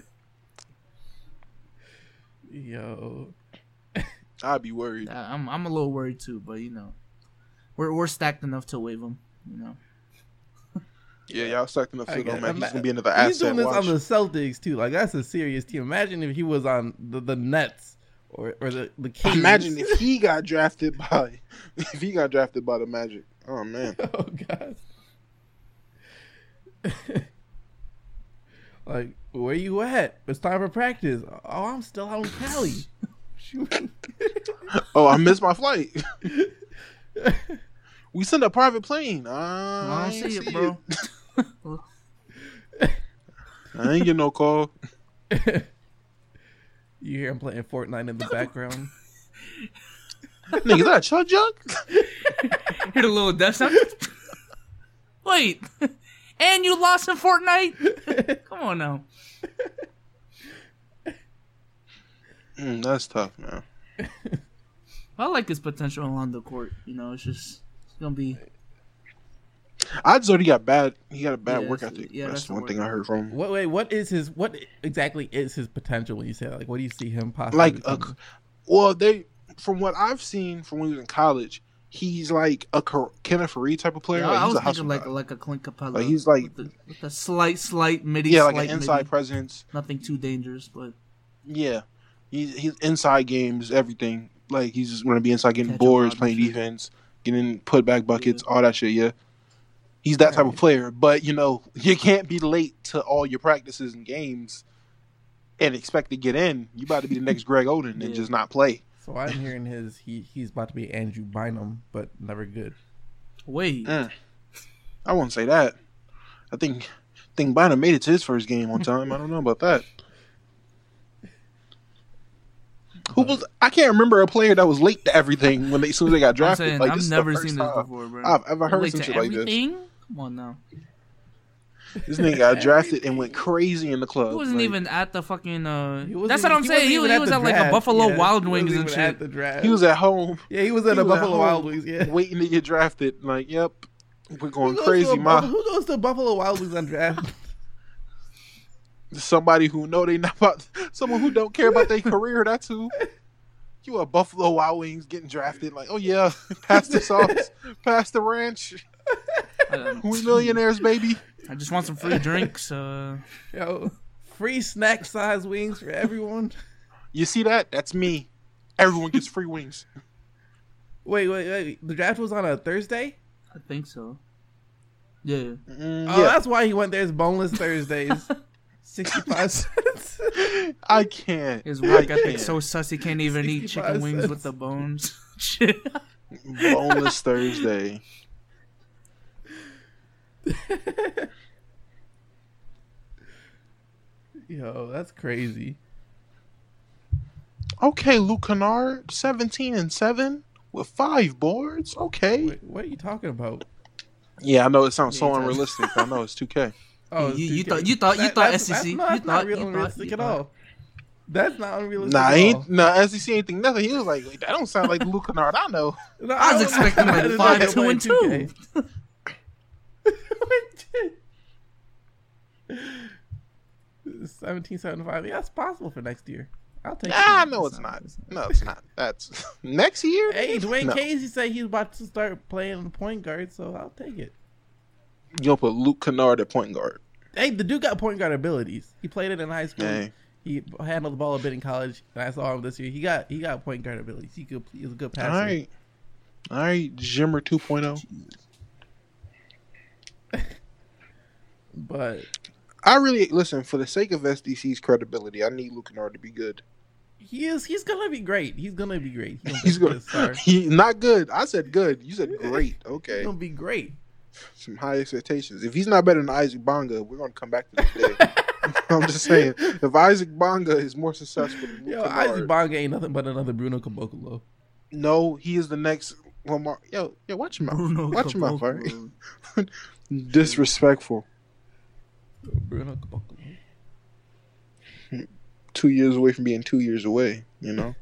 Yo. I'd be worried. I'm I'm a little worried too, but you know, we're we're stacked enough to waive him. You know. Yeah, y'all stacked enough I to guess. go, man. He's Ima- gonna be another He's asset. doing this Watch. on the Celtics too. Like that's a serious team. Imagine if he was on the, the Nets or or the the Kings. Imagine if he got drafted by, if he got drafted by the Magic. Oh man. Oh god. Like, where you at? It's time for practice. Oh, I'm still out in Cali. Shoot. Oh, I missed my flight. We sent a private plane. Uh, I, I don't see it, bro. I ain't get no call. You hear him playing Fortnite in the background. Nigga, is that a chug jug? Hit a little death sound. Wait, and you lost in Fortnite? Come on now. Mm, that's tough, man. I like his potential on the court. You know, it's just it's gonna be. I just already got bad. He got a bad Yeah, work that's- ethic. yeah, that's that's the one work thing I heard from him. What wait? What is his? What exactly is his potential when you say that? Like, what do you see him possibly Like, a, becoming? well, they from what I've seen from when he was in college, he's like a Car- Kenneth Fareed type of player. Yeah, like, I he's was a hustle thinking like guy. like a Clint Capella. Like, he's like- with, the, with a slight, slight midi. yeah, like slight an inside midi. presence. Nothing too dangerous, but Yeah, he's he's inside games, everything. Like he's just gonna be inside getting Catch a boards, lob playing and shit. defense, getting putback buckets, all that shit. Yeah, he's that type of player. But you know, you can't be late to all your practices and games and expect to get in. You about to be the next Greg Oden and Yeah. just not play. So I'm hearing his he he's about to be Andrew Bynum, but never good. wait. Mm. I won't say that. I think I think Bynum made it to his first game on time. I don't know about that. Who was? I can't remember a player that was late to everything when they as soon as they got I'm drafted. saying like, I've this is the never first seen this time before, bro. I've ever heard Relate some to shit like this. everything? Come on now. This nigga got drafted and went crazy in the club. He wasn't Like, even at the fucking. Uh, He wasn't that's even- what I'm he saying. wasn't He, even he at was the at like a draft. Buffalo Yeah, Wild he Wings wasn't and even shit. At the draft. He was at home. yeah, he was at he a was at Buffalo home Wild Wings. Yeah, waiting to get drafted. Like, yep, we're going Who goes crazy, to a ma. Buff- Who goes to Buffalo Wild Wings on draft? Somebody who know they not about, someone who don't care about their career. That's who. You a Buffalo Wild Wings getting drafted? Like, oh yeah, pass the sauce, pass the ranch. I, don't know. We millionaires, baby. I just want some free drinks. Uh, Yo, free snack size wings for everyone. You see that? That's me. Everyone gets free wings. Wait, wait, wait. The draft was on a Thursday. I think so. Yeah. Mm, Oh, yeah, that's why he went there. It's boneless Thursdays. Sixty-five cents. I can't. His work I ethic can't. so sus he can't even eat chicken sixty-five wings cents. with the bones. Shit. Boneless Thursday. Yo, that's crazy. Okay, Luke Kennard, seventeen and seven with five boards. Okay. Wait, what are you talking about? Yeah, I know it sounds Yeah, so he does. unrealistic. I know it's two K. Oh, You- you two K. thought- you thought- you That- thought that's- S E C. That's not, You that's thought- not you real thought- unrealistic you at thought. all. That's not unrealistic. Nah, at he all. ain't, nah, S E C ain't think nothing. He was like, that don't sound like the Luke Kennard I know. No, I was don't- expecting like I didn't five, know they two, and played two. two K. seventeen seventy-five. Yeah, that's possible for next year. I'll take Ah, it. no, it's not. No, it's not. That's next year. Hey, Dwayne No. Casey said he's about to start playing the point guard, so I'll take it. You'll put Luke Kennard at point guard. Hey, the dude got point guard abilities. He played it in high school. Hey. He handled the ball a bit in college, and I saw him this year. He got he got point guard abilities. He could he was a good passer. All right. All right, Jimmer two point oh. But I really listen for the sake of S D C's credibility. I need Luke Kennard to be good. he is he's gonna be great. He's gonna be great. He's gonna, He's be a going. star. He not good. I said good. You said great. He's Okay, gonna be great. some high expectations. If he's not better than Isaac Bonga, we're gonna come back to this day. I'm just saying. If Isaac Bonga is more successful than Luke Yo, Kennard, Isaac Bonga ain't nothing but another Bruno Caboclo. no, he is the next Lamar. Yo, yo, watch him out. Bruno Watch him out, Caboclo. right? Disrespectful. Bruno Caboclo. Two years away from being two years away. You know.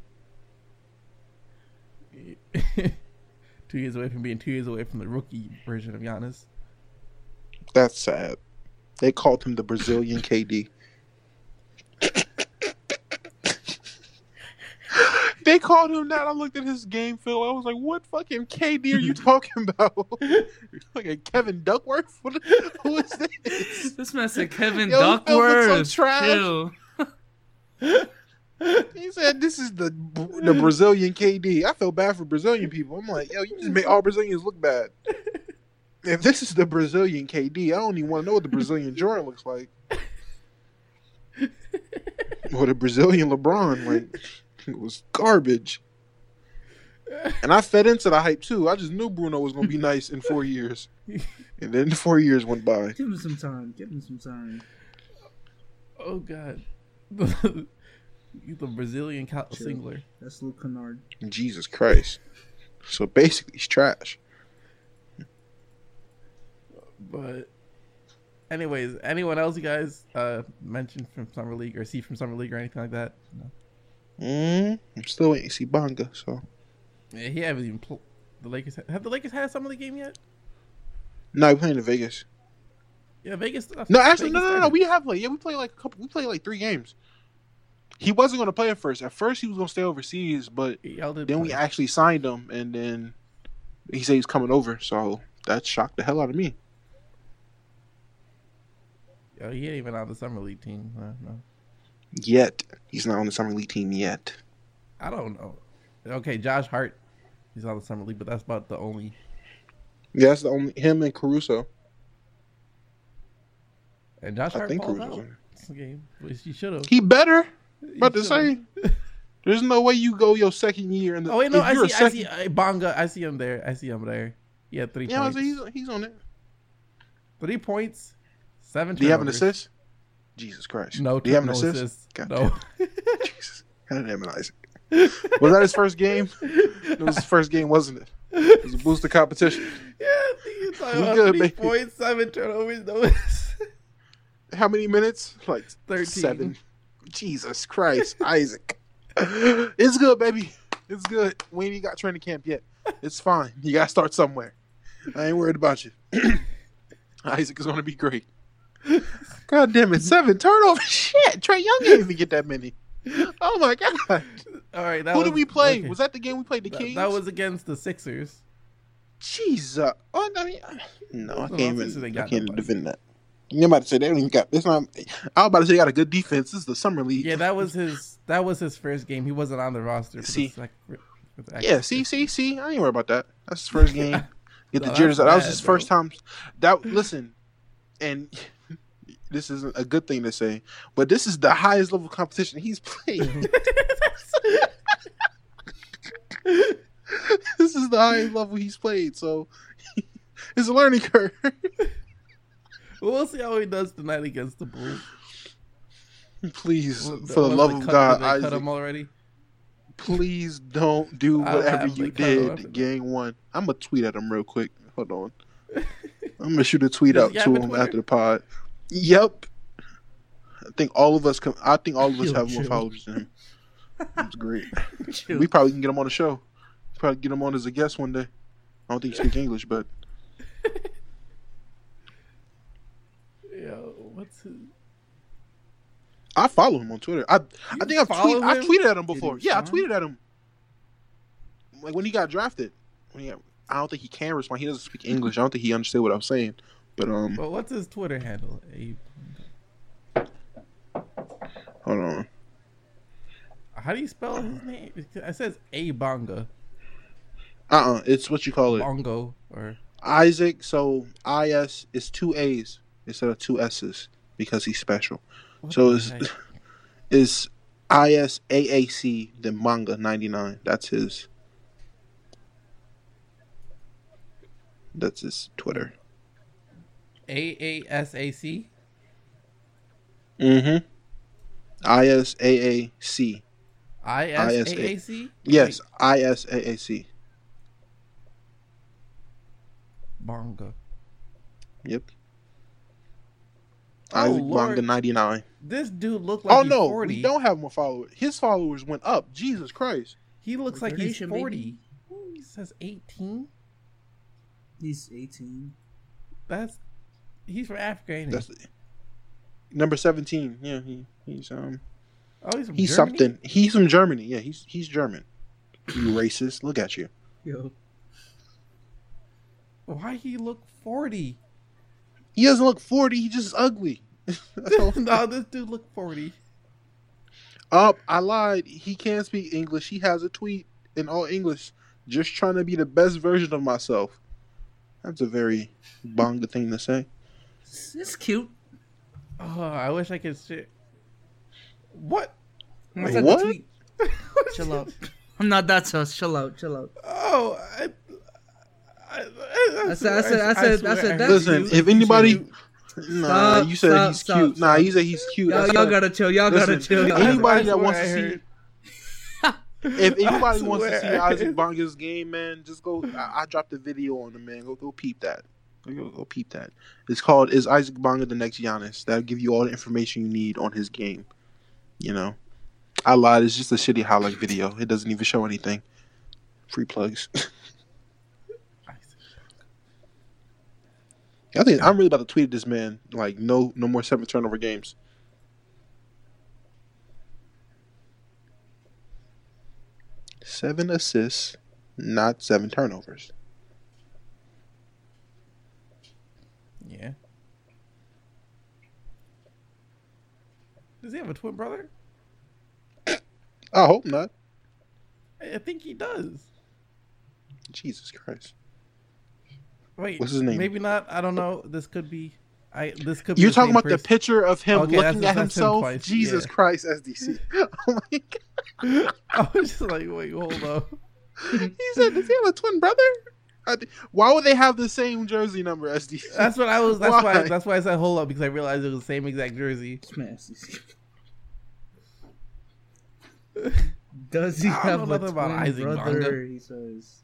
Two years away from being two years away from the rookie version of Giannis. That's sad. They called him the Brazilian K D. they called him that. I looked at his game film. I was like, "What fucking K D are you talking about? Like a Kevin Duckworth? What, who is this?" This man said Kevin Yo, Duckworth. Phil looks so trash. Chill. He said, "This is the the Brazilian K D." I feel bad for Brazilian people. I'm like, "Yo, you just make all Brazilians look bad." If this is the Brazilian K D, I don't even want to know what the Brazilian Jordan looks like. Or the Brazilian LeBron, like, it was garbage. And I fed into the hype too. I just knew Bruno was gonna be nice in four years, and then the four years went by. Give him some time. Give him some time. Oh God, he's the Brazilian Cal- singler. That's Luke Kennard. Jesus Christ! So basically, he's trash. But, anyways, anyone else you guys uh mentioned from Summer League or see from Summer League or anything like that? No. Mm, I'm still waiting to see Bonga. So Yeah, he haven't even pl- the Lakers have the Lakers had a Summer League game yet? no, we're playing in Vegas. Yeah, Vegas. Uh, No, actually, Vegas no, no, no, no. started. We have like yeah, we played like a couple. We played like three games. He wasn't going to play at first. At first, he was going to stay overseas, but Y'all did then play. we actually signed him, and then he said he's coming over. So that shocked the hell out of me. Yo, he ain't even on the Summer League team. Uh, no. Yet he's not on the summer league team yet. I don't know. Okay, Josh Hart, he's on the Summer League, but that's about the only. Yeah, that's the only him and Caruso. And Josh I Hart think falls Caruso's out on this game, which he should have. He better. About to say, there's no way you go your second year in the. Oh wait, no, if I you're a see, I second- see, uh, Bonga, I see him there. I see him there. He had three Yeah, I was points. like, he's he's on it. Three points, seven. Do you have an turnovers. assist? Jesus Christ. No, Do you have an no assist? assists. God No. Jesus. God damn it, Isaac. Was that his first game? It was his first game, wasn't it? It was a booster competition. Yeah, I think he's talking We about good, three baby. points, seven turnovers. No assists. How many minutes? Like thirteen. Seven. Jesus Christ, Isaac. It's good, baby. It's good. We ain't even got training camp yet. It's fine. You gotta start somewhere. I ain't worried about you. Isaac is gonna be great. God damn it, seven turnovers. Shit, Trae Young didn't even get that many. Oh my god. All right, that Who was, did we play? okay. Was that the game we played the that, Kings? that was against the Sixers. Jesus. Oh, I mean, no, I No, can't Sixers even. ain't I got can't nobody. defend that. You're about to say they don't even got. It's not. I was about to say they got a good defense. This is the summer league. Yeah, that was his. That was his first game. He wasn't on the roster. For See. the sec- for the Yeah, see, see, see. I ain't worried about that. That's his first game. Get No, the jitters that's out. That was bad, his bro. first time. That listen, and this isn't a good thing to say, but this is the highest level competition he's played. This is the highest level he's played, so it's a learning curve. Well, we'll see how he does tonight against the Bulls. Please, Well, for the once love they of cut- God, did they cut Isaac, him already. please don't do I'll whatever have you they cut him did up. game one. I'm gonna tweet at him real quick. Hold on. I'm gonna shoot a tweet Does out he have to a him Twitter? after the pod. Yep. I think all of us. Come, I think all of us Yo, have more chill. followers than him. That's great. Chill. We probably can get him on the show. Probably get him on as a guest one day. I don't think he speaks English, but Yo, what's his? I follow him on Twitter. I I You think I've, follow tweet, I've him? tweeted at him Did before. he Yeah, I respond? tweeted at him. Like when he got drafted. When he got, I don't think he can respond. He doesn't speak English. I don't think he understood what I was saying. But um, Well, what's his Twitter handle? A- hold on. How do you spell his name? It says A Bonga, Uh uh it's what you call it. Bongo, or Isaac, so I S is two A's instead of two S's because he's special. what So the it's heck? is I S A A C then manga ninety-nine. That's his. That's his Twitter. A A S A C. Mm-hmm. I S A A C. I S A A C. Yes, I S A A C. Bonga. Yep. Oh, Isaac Lord. manga ninety-nine. This dude looked like Oh he's no, forty. we don't have more followers. His followers went up. Jesus Christ. He looks like he's Retardation, forty. He says eighteen. He's eighteen. That's he's from Africa, ain't he? That's number seventeen. Yeah, he he's um oh, he's from he's Germany? something. He's from Germany. Yeah, he's he's German. You racist. Look at you. Yo. Why he look forty? He doesn't look forty. He just ugly. No, this dude look forty. Up, I lied. He can't speak English. He has a tweet in all English, just trying to be the best version of myself. That's a very bonga thing to say. It's, it's cute. Oh, I wish I could share. What? I Wait, said the what? tweet. Chill out. I'm not that sus. Chill out. Chill out. Oh, I, I, I, I said- I said- I said- I said that's Listen, cute. if anybody, nah, Stop, you said stop, he's stop, cute. Nah, stop. you said he's cute. Y'all, That's y'all not- gotta chill. Y'all gotta Listen, chill. Y'all anybody I that wants to swear I see, heard. if anybody I wants to see swear. Isaac Bonga's game, man, just go. I, I dropped a video on him, man. Go, go peep that. Go, go, go peep that. It's called "Is Isaac Bonga the Next Giannis?" That'll give you all the information you need on his game. You know, I lied. It's just a shitty highlight video. It doesn't even show anything. Free plugs. I think I'm really about to tweet at this man. Like, no, no more seven turnover games. Seven assists, not seven turnovers. Yeah. Does he have a twin brother? I hope not. I I think he does. Jesus Christ. Wait, What's his name? Maybe not. I don't know. This could be. I. This could. be You're the talking same about the person. picture of him Okay, that's- looking at that's him himself? twice, Jesus yeah. Christ, S D C. Oh my God. I was just like, wait, hold up. He said, does he have a twin brother? I thi- Why would they have the same jersey number, S D C? That's what I was. That's why. Why? That's why I said hold up, because I realized it was the same exact jersey. This man, does he I don't have know a nothing twin about Isaac brother? Bonga. He says.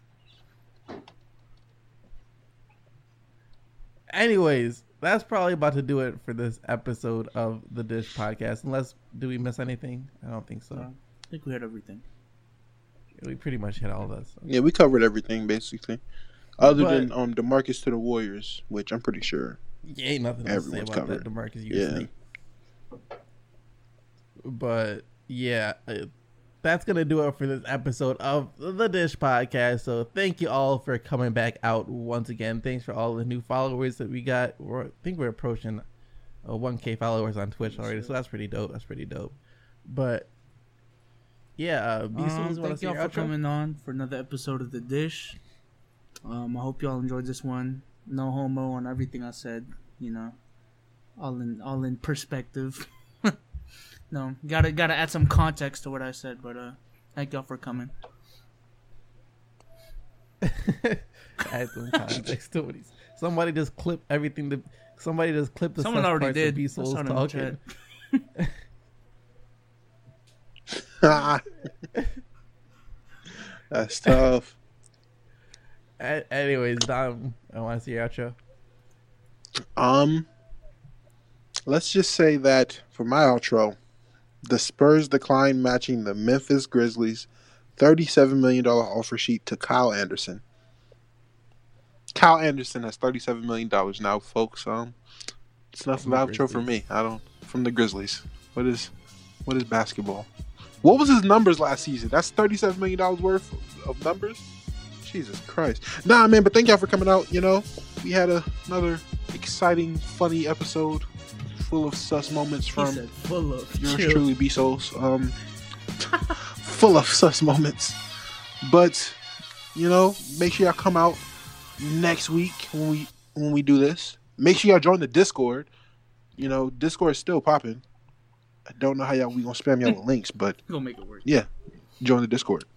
Anyways, that's probably about to do it for this episode of the Dish Podcast. Unless, do we miss anything? I don't think so. Uh, I think we had everything. We pretty much hit all this. Yeah, we covered everything, basically. Other But- than um, DeMarcus to the Warriors, which I'm pretty sure. Yeah, ain't nothing else to say Everyone's about covered. that. DeMarcus Yeah. Houston. But yeah, uh, that's gonna do it for this episode of the Dish Podcast. So thank you all for coming back out once again. Thanks for all the new followers that we got. We're, I think we're approaching uh, one K followers on Twitch already, so that's pretty dope. That's pretty dope. But yeah, uh, B Um, Souls, wanna thank say y'all your for outro? coming on for another episode of The Dish. Um, I hope y'all enjoyed this one. No homo on everything I said, you know. All in all in perspective. No, gotta gotta add some context to what I said, but uh thank y'all for coming. Add some context to what he's. Somebody just clip everything. To, somebody just clip the Someone sus already parts did. of B I Souls saw it in the talking. That's tough. A- anyways, Dom, I want to see your outro. Um, let's just say that for my outro, the Spurs decline matching the Memphis Grizzlies' thirty-seven million dollars offer sheet to Kyle Anderson. Kyle Anderson has thirty-seven million dollars now, folks. Um, it's enough of From an the outro for Grizzlies. me. I don't from the Grizzlies. What is what is basketball? What was his numbers last season? That's thirty-seven million dollars worth of numbers. Jesus Christ. Nah, man, but thank y'all for coming out. You know, we had a, another exciting, funny episode full of sus moments He from said full of yours chill. truly, B-Souls. Um, full of sus moments. But, you know, make sure y'all come out next week when we when we do this. Make sure y'all join the Discord. You know, Discord is still popping. I don't know how y'all we gonna spam y'all with links, but Gonna make it work. yeah, join the Discord.